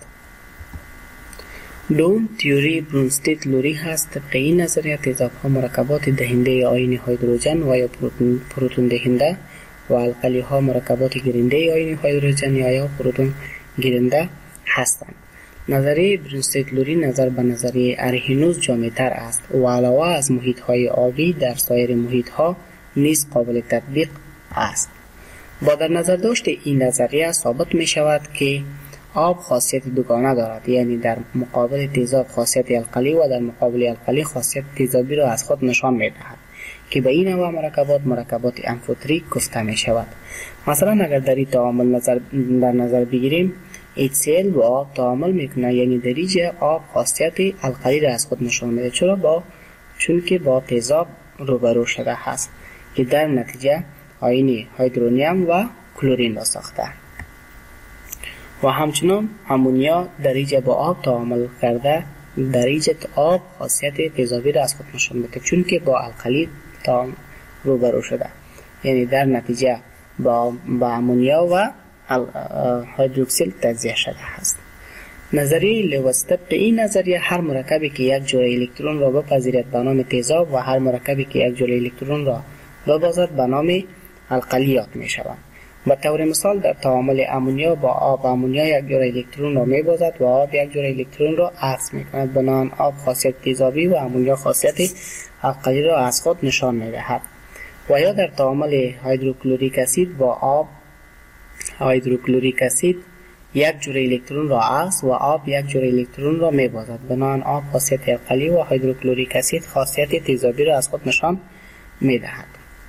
دوم تئوری برونستیت لوری هست. طبق این نظریه تیزاب‌ها مرکبات دهنده آیون هیدروژن و یا پروتون, پروتون دهنده و القلی‌ها مرکبات گیرنده آیون هیدروژن یا یا پروتون گیرنده هستند. نظریه برونستیت لوری نظر به نظریه آرهینوس جامع‌تر است و علاوه از محیط‌های آبی در سایر محیط‌ها نیز قابل تطبیق است. با در نظر داشت این نظریه ثابت می شود که آب خاصیت دوگانه دارد، یعنی در مقابل تیزاب خاصیت القلی و در مقابل القلی خاصیت تیزابی را از خود نشان می دهد که به این نوع مرکبات مرکبات امفوتریک گفته می شود. مثلا اگر در این تعامل نظر در نظر بگیریم اچ سی ال با آب تعامل میکنه، یعنی در اینجا آب خاصیت القلی را از خود نشان میده، چرا با چون که با تیزاب روبرو شده هست که در نتیجه آیون هیدرونیم و کلورین را ساخته و همچنان امونیا در اینجا با آب تعامل کرده، در اینجا آب خاصیت تیزابی را از خود نشان میده چون که با القلی روبرو شده، یعنی در نتیجه با با امونیا و هیدروکسیل تجزیه شده است. نظریه لوئیس طبق این نظریه هر مرکبی که یک جرعه الکترون را بپذیرد به نام تیزاب و هر مرکبی که یک جرعه الکترون را ببازد به نام القلیات می شوند. به طور مثال در تعامل امونیا با آب، امونیا یک جرعه الکترون را می بازد و آب یک جرعه الکترون را عکس می کند، بنابراین آب خاصیت تیزابی و امونیا خاصیت القلی را از خود نشان می دهد. و یا در تعامل هیدروکلوریک اسید با آب، هیدروکلوریک اسید یک جرعه الکترون را عکس و آب یک جرعه الکترون را می بازد، بنابراین آب خاصیت القلی و هیدروکلوریک اسید خاصیت تیزابی را از خود نشان می دهد.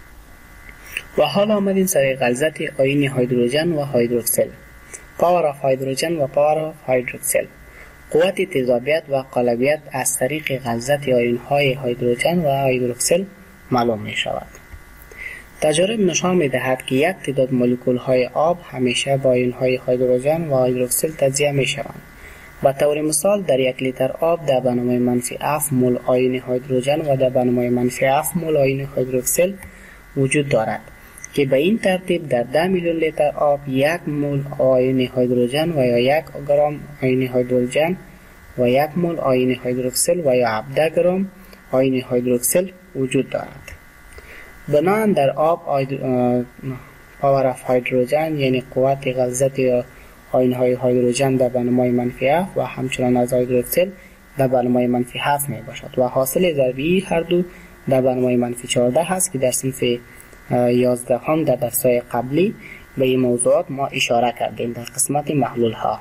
و حال آمدیم سر غلظت آیون هیدروژن و هیدروکسیل. پاور آف هیدروژن و پاور آف هیدروکسیل. قوت تیزابیت و قالبیت از طریق غلظت آیون های هیدروژن و هیدروکسیل معلوم می شود. تجارب نشان می دهد که یک تعداد مولکول های آب همیشه با آیون های هیدروژن و هیدروکسیل تجزیه می شوند. به طور مثال در یک لیتر آب در بنمای منفی هفت مول آیون هیدروژن و در بنمای منفی هفت مول آیون هیدروکسیل وجود دارد که به این ترتیب در ده میلیون لیتر آب یک مول آیون هیدروژن و یا یک گرم آیون هیدروژن و یک مول آیون هیدروکسیل و یا هفده گرم آیون هیدروکسیل وجود دارد. بنابراین در آب پاور آف هیدروژن یعنی قوت غلظت آیون های هیدروژن در بنمای منفی هفت و همچنان از هیدروکسیل در بنمای منفی هفت می باشد و حاصل ضربی هر دو در بنمای منفی چهارده هست که در صنف یازده هم در درس‌های قبلی به این موضوعات ما اشاره کردیم در قسمت محلول ها.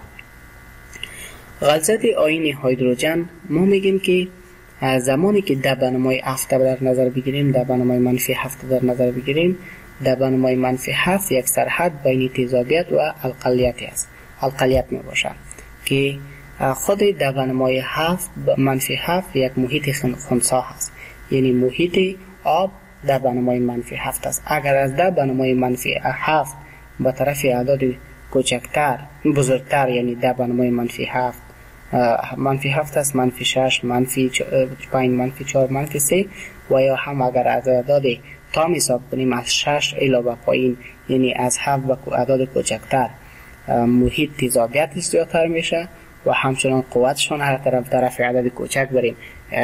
غلظت آیون هیدروژن ما میگیم که زمانی که در بنمای هفت در نظر بگیریم، در بنمای منفی هفت در نظر بگیریم، در بنمای منفی هفت یک سرحد بین تیزابیت و القلیت است، القلیت می باشد که خود در بنمای هفت منفی هفت یک محیط خنثی هست، یعنی محیط آب در بنمای منفی هفت است. اگر از در بنمای منفی هفت به طرف اعداد کوچکتر بزرگتر، یعنی در بنمای منفی هفت منفی هفت است، منفی شش، منفی پنج، منفی چهار، منفی سه و یا هم اگر از اعداد تام حساب کنیم از شش الی به پایین، یعنی از هفت به اعداد کوچکتر، محیط تیزابیت زیادتر میشه و همچنان قوتشون هر طرف طرف عدد کوچک بریم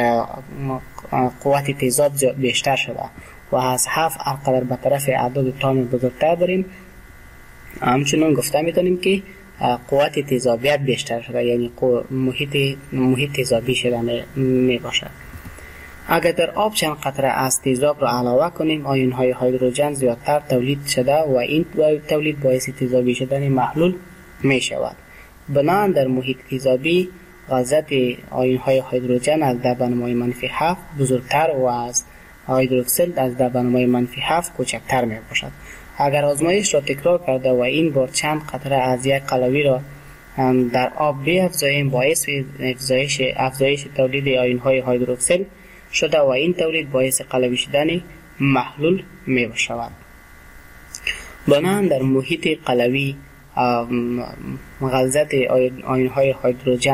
قوت تیزاب بیشتر شده و از هفت اقدر به طرف اعداد تام بزرگتر بریم همچنان گفته میتونیم که قوت تیزابیت بیشتر شده، یعنی محیط محیط تیزابی شده می باشد. اگر در آب چند قطره از تیزاب را علاوه کنیم آیون های هیدروژن زیادتر تولید شده و این تولید باعث تیزابی شدن محلول می شود. بنابراین در محیط تیزابی غلظت آیون های هیدروژن از در بنمای منفی هفت بزرگتر و از هیدروکسیل از در بنمای منفی هفت کوچکتر می باشد. اگر آزمایش را تکرار کرده و این بار چند قطره از یک قلوی را در آب بیافزاییم باعث افزایش افزایش تولید آیون های هیدروکسیل شده و این تولید باعث قلوی شدن محلول می شود. بنابراین در محیط قلوی غلظت آیون های هیدروژن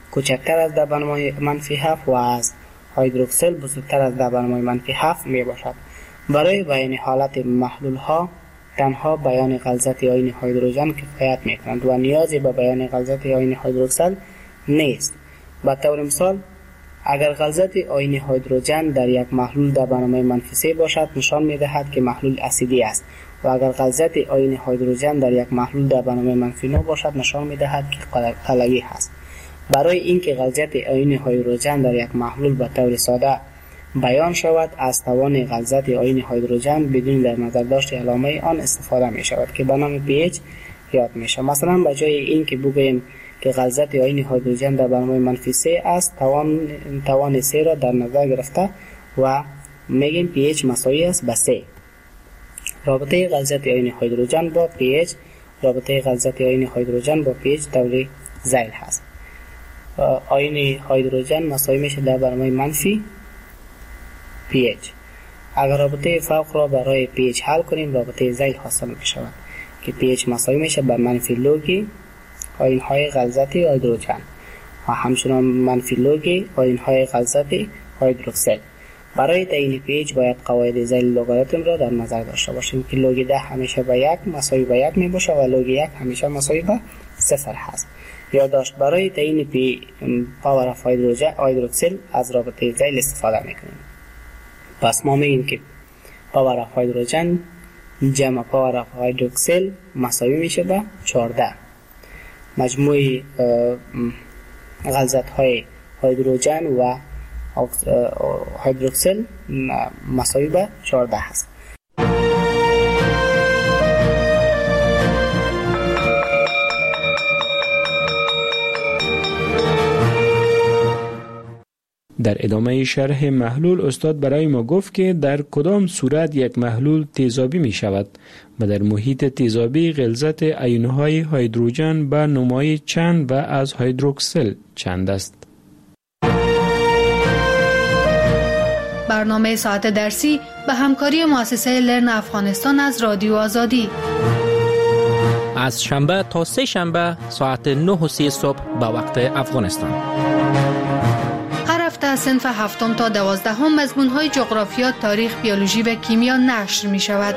کوچکتر از دبنمای منفی هفت و از هیدروکسل بزرگتر از دبنمای منفی هفت می باشد. برای بیان حالت محلول ها تنها بیان غلظت آیون هیدروژن کفایت می کند و نیازی به بیان غلظت آیون هیدروکسل نیست. به طور مثال اگر غلظت آیون هیدروژن در یک محلول دبنمای منفی سه باشد نشان می دهد که محلول اسیدی است و اگر غلظت آیون هیدروژن در یک محلول دبنمای منفی نه باشد نشان می دهد که قلوی است. برای اینکه غلظت آیون هیدروژن در یک محلول به طور ساده بیان شود از توان غلظت آیون هیدروژن بدون در نظر داشت علامه آن استفاده می شود که به نام pH یاد می شود. مثلا به جای اینکه بگوییم که غلظت آیون هیدروژن در برنامه منفی سه است توان توان سه را در نظر گرفته و میگیم pH مساوی است به سه. رابطه غلظت آیون هیدروژن با pH رابطه غلظت آیون هیدروژن با pH دوره ذیل هست. آیون هیدروژن مساوی میشه در برنامه منفی pH. اگر رابطه فوق را برای pH حل کنیم رابطه ذیل حاصل می شود که pH مساوی میشه به منفی لوگی آیون های غلظت هیدروژن و همچنان منفی لوگی آیون های غلظت هیدروکسل. برای تعیین pH باید قواعد ذیل لوگاریتم را در نظر داشته باشیم که لوگ ده همیشه به یک مساوی به یک می باشه و لوگ یک همیشه مساوی به صفر هست. یادداشت برای تعیین پی پاور اف هیدروکسل از رابطه ذیل استفاده میکنیم. پس ما میگیم که پاور اف هیدروژن جمع پاور اف هیدروکسل مساوی میشه به چهارده. مجموع غلظت های هیدروژن و هیدروکسل مساوی به چهارده هست. در ادامه شرح محلول استاد برای ما گفت که در کدام صورت یک محلول تیزابی می شود و در محیط تیزابی غلظت آیون‌های هیدروژن به نمای چند و از هیدروکسل چند است. برنامه ساعت درسی به همکاری مؤسسه لرن افغانستان از رادیو آزادی از شنبه تا سه شنبه ساعت نه و سی صبح به وقت افغانستان. از صنف هفتم تا دوازدهم مضمون‌های جغرافیا، تاریخ، بیولوژی و کیمیا نشر می شود.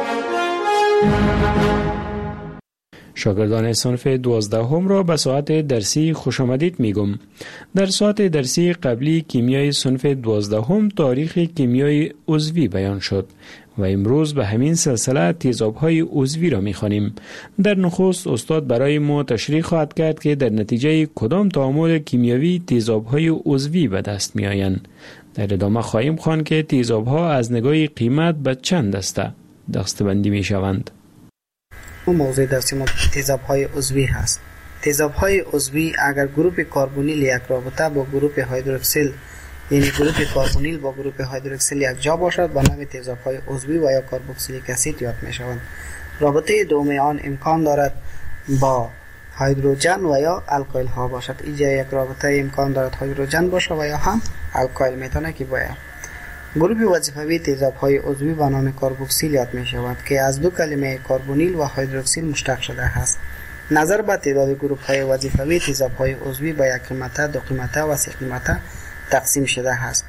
شاگردان صنف دوازدهم را به ساعت درسی خوش آمدید میگم. در ساعت درسی قبلی کیمیای صنف دوازدهم تاریخ کیمیای عضوی بیان شد و امروز به همین سلسله تیزاب‌های عضوی را می‌خوانیم. در نخست استاد برای ما تشریح خواهد کرد که در نتیجه کدام تعامل کیمیایی تیزاب‌های عضوی به دست می‌آیند. در ادامه خواهیم خواند که تیزاب‌ها از نگاه قیمت به چند دسته دسته‌بندی می‌شوند. موضوع درسی ما تیزاب‌های عضوی هست. تیزاب‌های عضوی اگر گروپ کربونیل یک رابطه با گروپ هیدروکسیل یعنی گروپ کربونیل با گروپ هیدروکسیل یک جا باشد با نام تیزاب‌های عضوی و یا کربوکسیلیک اسید یاد می‌شوند. رابطه دوم آن امکان دارد با هیدروژن و یا الکل ها باشد. اینجا یک رابطه امکان دارد هیدروژن باشه و یا هم الکل میتونه که باید. گروپ وظیفوی تیزاب‌های عضوی به نام کربوکسیل یاد می‌شود که از دو کلمه کربونیل و هیدروکسیل مشتق شده است. نظر به تعداد گروپ‌های وظیفوی تیزاب‌های عضوی به یک قیمته، دو قیمته و سه قیمته تقسیم شده است.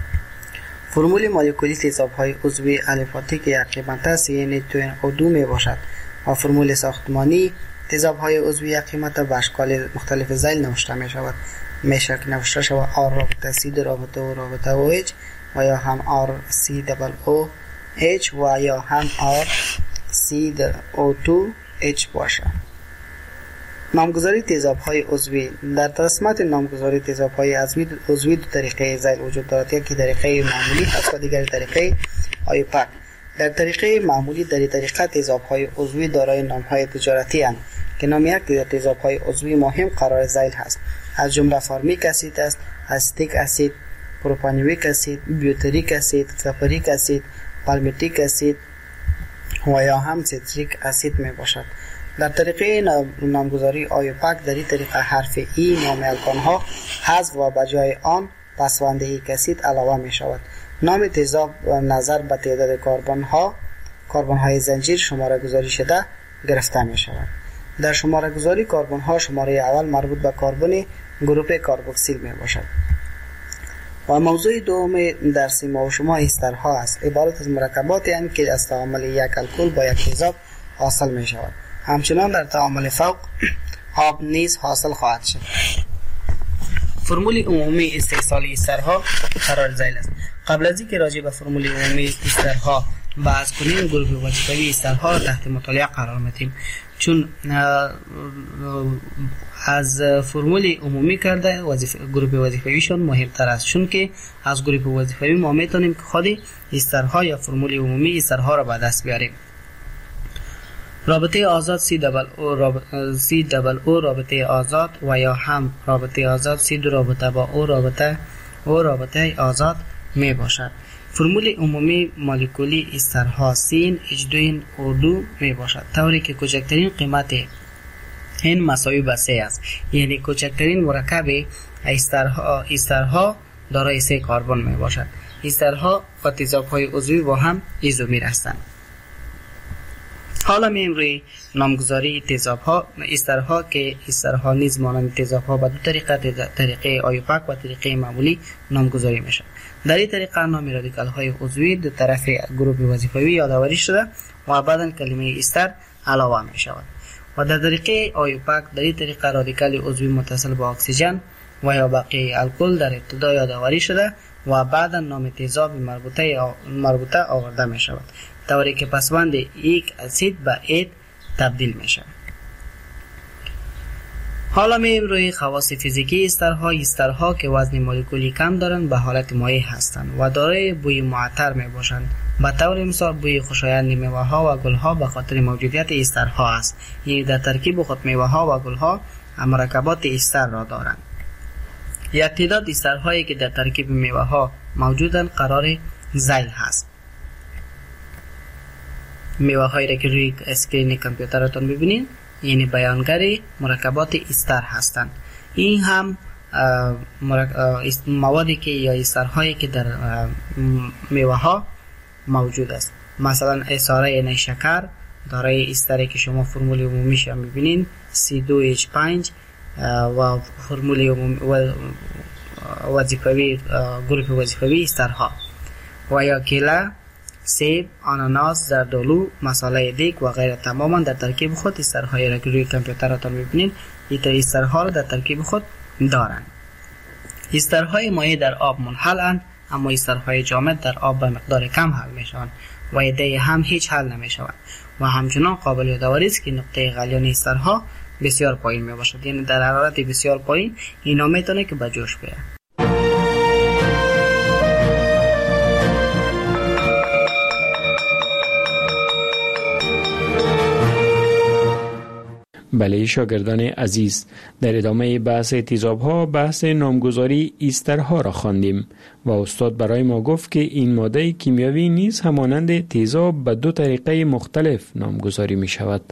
فرمول مولکولی تیزاب‌های عضوی الفاتی که یک قیمته سی ان دو او دو می باشد و فرمول ساختمانی تیزاب‌های عضوی یک قیمته به اشکال مختلف ذیل نوشته می‌شود. میشه که نوشته شود آر رابطه سی رابطه او رابطه او اچ و یا هم آر سی دبل او اچ و یا هم آر سی او دو اچ باشه. نامگذاری تیزاب‌های عضوی. در قسمت نامگذاری تیزاب‌های عضوی دو طریقه ذیل وجود دارد، یکی طریقه معمولی است و دیگر طریقه آیوپک. در طریقه معمولی در این طریقه تیزاب‌های عضوی دارای نام‌های تجارتی اند که نام یک دیگر تیزاب‌های عضوی مهم قرار ذیل هست، از جمله فارمیک اسید است، استیک اسید، پروپانیویک اسید، بیوتریک اسید، کپریک اسید، پالمیتیک اسید و یا هم سیتریک اسید می باشد. در طریقه نامگذاری آیوپک در این طریقه حرف ای نام الکانها حذف و به جای آن پسوندهی اسید علاوه می شود. نام تیزاب نظر به تعداد کربن ها کربن های زنجیر شماره گذاری شده گرفته می شود. در شماره گذاری کربن ها شماره اول مربوط به کربن گروپ کاربوکسیل می باشد. و موضوع دوم درس ما و شما استرها است. عبارت از مرکباتی هستند که از تعامل یک الکل با یک تیزاب حاصل می شود. همچنان در تعامل فوق آب نیز حاصل خواهد شد. فرمول عمومی استحصال استرها قرار ذیل است. قبل از اینکه راجع به فرمول عمومی استرها بحث کنیم، گروه وظیفوی استرها را تحت مطالعه قرار میدیم، چون از فرمول عمومی کرده وظیفه گروه وظیفویشون مهمتر است، چون که از گروه وظیفوی ما میتونیم که خود استرها یا فرمول عمومی استرها را به دست بیاریم. رابطه آزاد سی دبل او رابطه سی دبل او رابطه آزاد و یا هم رابطه آزاد سی دو رابطه با او رابطه او رابطه آزاد می باشد. فرمول عمومی مولکولی استرها سین اچ دو او دو می باشد، طوری که کوچکترین قیمت این مساوی به سه است، یعنی کوچکترین مرکب استرها استرها دارای سه کربن می باشد. استرها و تیزاب‌های عضوی با هم ایزومر هستند. حالا میایم روی نامگذاری تیزاب‌ها استرها که استرها نیز مانند تیزاب‌ها به دو طریقه، طریقه آیوپاک و طریقه معمولی نامگذاری میشن. در این طریقه نام رادیکال‌های عضوی دو طرف گروه وظیفوی یادآوری شده و بعداً کلمه استر علاوه می شود. و در طریقه آیوپاک در این طریقه رادیکال عضوی متصل با اکسیژن و یا باقی الکل در ابتدا یادآوری شده و بعداً نام تیزاب مربوطه مربوطه آورده می شود، طوری که پسوند یک اسید به اید تبدیل می شود. حالا میایم روی خواص فیزیکی استرها. استرها که وزن مولکولی کم دارند به حالت مایع هستند و دارای بوی معطر می باشند. به طور مثال بوی خوشایند میوه ها و گل ها به خاطر موجودیت استرها است، یعنی در ترکیب خود میوه ها و گل ها مرکبات استر را دارند. یک تعداد استرهایی که در ترکیب میوه ها موجودند قرار ذیل هست. میوه هایی را که روی اسکرین کامپیوترتون ببینید یعنی بیانگر مرکبات استر هستند. این هم موادی که یا استرهایی که در میوه ها موجود است. مثلا اصاره نیشکر دارای استری که شما فرمول عمومیش هم میبینید سی دو اچ پنج و فرمول عمومی وظیفوی گروه وظیفوی استرها و یا کیله، سیب، آناناس، زردآلو، مصالحه دیگ و غیره تماما در ترکیب خود استرهایی را که روی کامپیوترتون میبینید این استرها را در ترکیب خود دارند. استرهای مایع در آب منحلند، اما استرهای جامد در آب به مقدار کم حل میشوند و ایده هم هیچ حل نمیشوند و همچنان قابل یادآوری است که نقطه غلیان استرها بسیار پایین می باشد، یعنی در حرارت بسیار پایین اینا میتونه که به جوش بیاید. بله شاگردان عزیز، در ادامه بحث تیزاب‌ها بحث نامگذاری استرها را خواندیم و استاد برای ما گفت که این ماده کیمیایی نیز همانند تیزاب به دو طریقه مختلف نامگذاری می شود.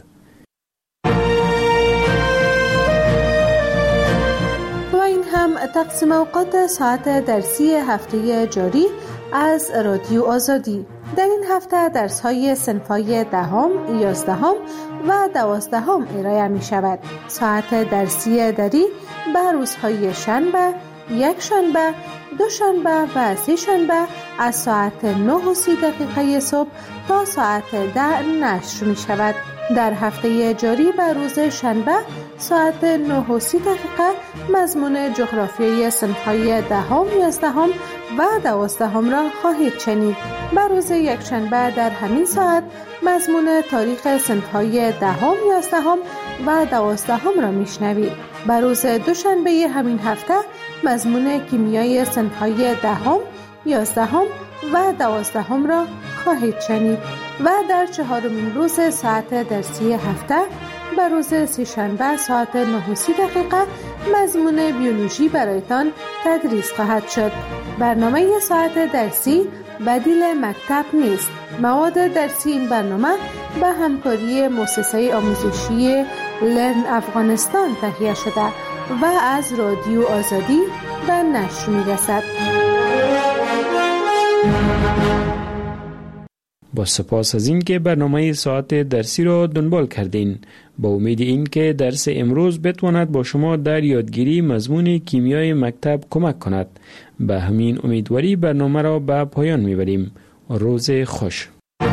و این هم تقسیم اوقات ساعت درسی هفته جاری از رادیو آزادی. در این هفته درس‌های صنف‌های دهم، یازدهم و دوازدهم ارائه می شود. ساعت درسی دری به روزهای شنبه، یک شنبه، دو شنبه و سه شنبه از ساعت نه و سی دقیقه صبح تا ساعت ده نشر می شود. در هفته جاری به روز شنبه ساعت نه و سی دقیقه مضمون جغرافیای صنف‌های دهم، یازدهم و دوازدهم را خواهید شنید. به روز یک شنبه در همین ساعت مضمون تاریخ صنف‌های دهم، یازدهم و دوازدهم را میشنوید. به روز دوشنبه همین هفته مضمون کیمیای صنف‌های دهم، یازدهم و دوازدهم را خواهید شنید و در چهارمین روز ساعت درسی هفته به روز سه‌شنبه ساعت نه و سی دقیقه مضمون بیولوژی برایتان تدریس خواهد شد. برنامه ساعت درسی بدیل مکتب نیست. مواد درسی این برنامه به همکاری مؤسسه آموزشی لرن افغانستان تهیه شده و از رادیو آزادی به نشر می‌رسد. با سپاس از این که برنامه ساعت درسی را دنبال کردین. با امید این که درس امروز بتواند با شما در یادگیری مضمون کیمیای مکتب کمک کند. به همین امیدواری برنامه را به پایان میبریم. روز خوش.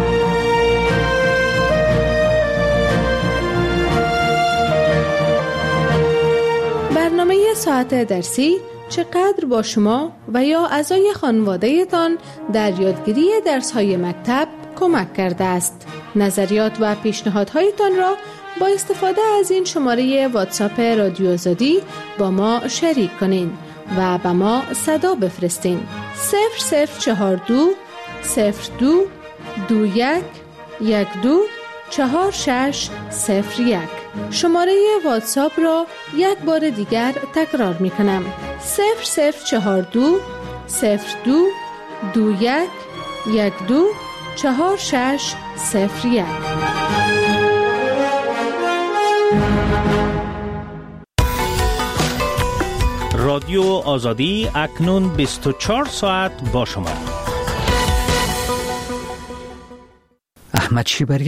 برنامه ساعت درسی چقدر با شما و یا اعضای خانواده تان در یادگیری درس‌های مکتب کمک کرده است؟ نظریات و پیشنهادهایتان را با استفاده از این شماره واتساپ رادیو آزادی با ما شریک کنین و به ما صدا بفرستین. صفر صفر چهار دو صفر دو دو یک یک دو چهار شش صفر یک. شماره واتساپ را یک بار دیگر تکرار می کنم. صفر صفر چهار دو صفر دو دو یک یک دو چهار شش صفر یک. رادیو آزادی اکنون بیست و چهار ساعت با شما. احمد شیبری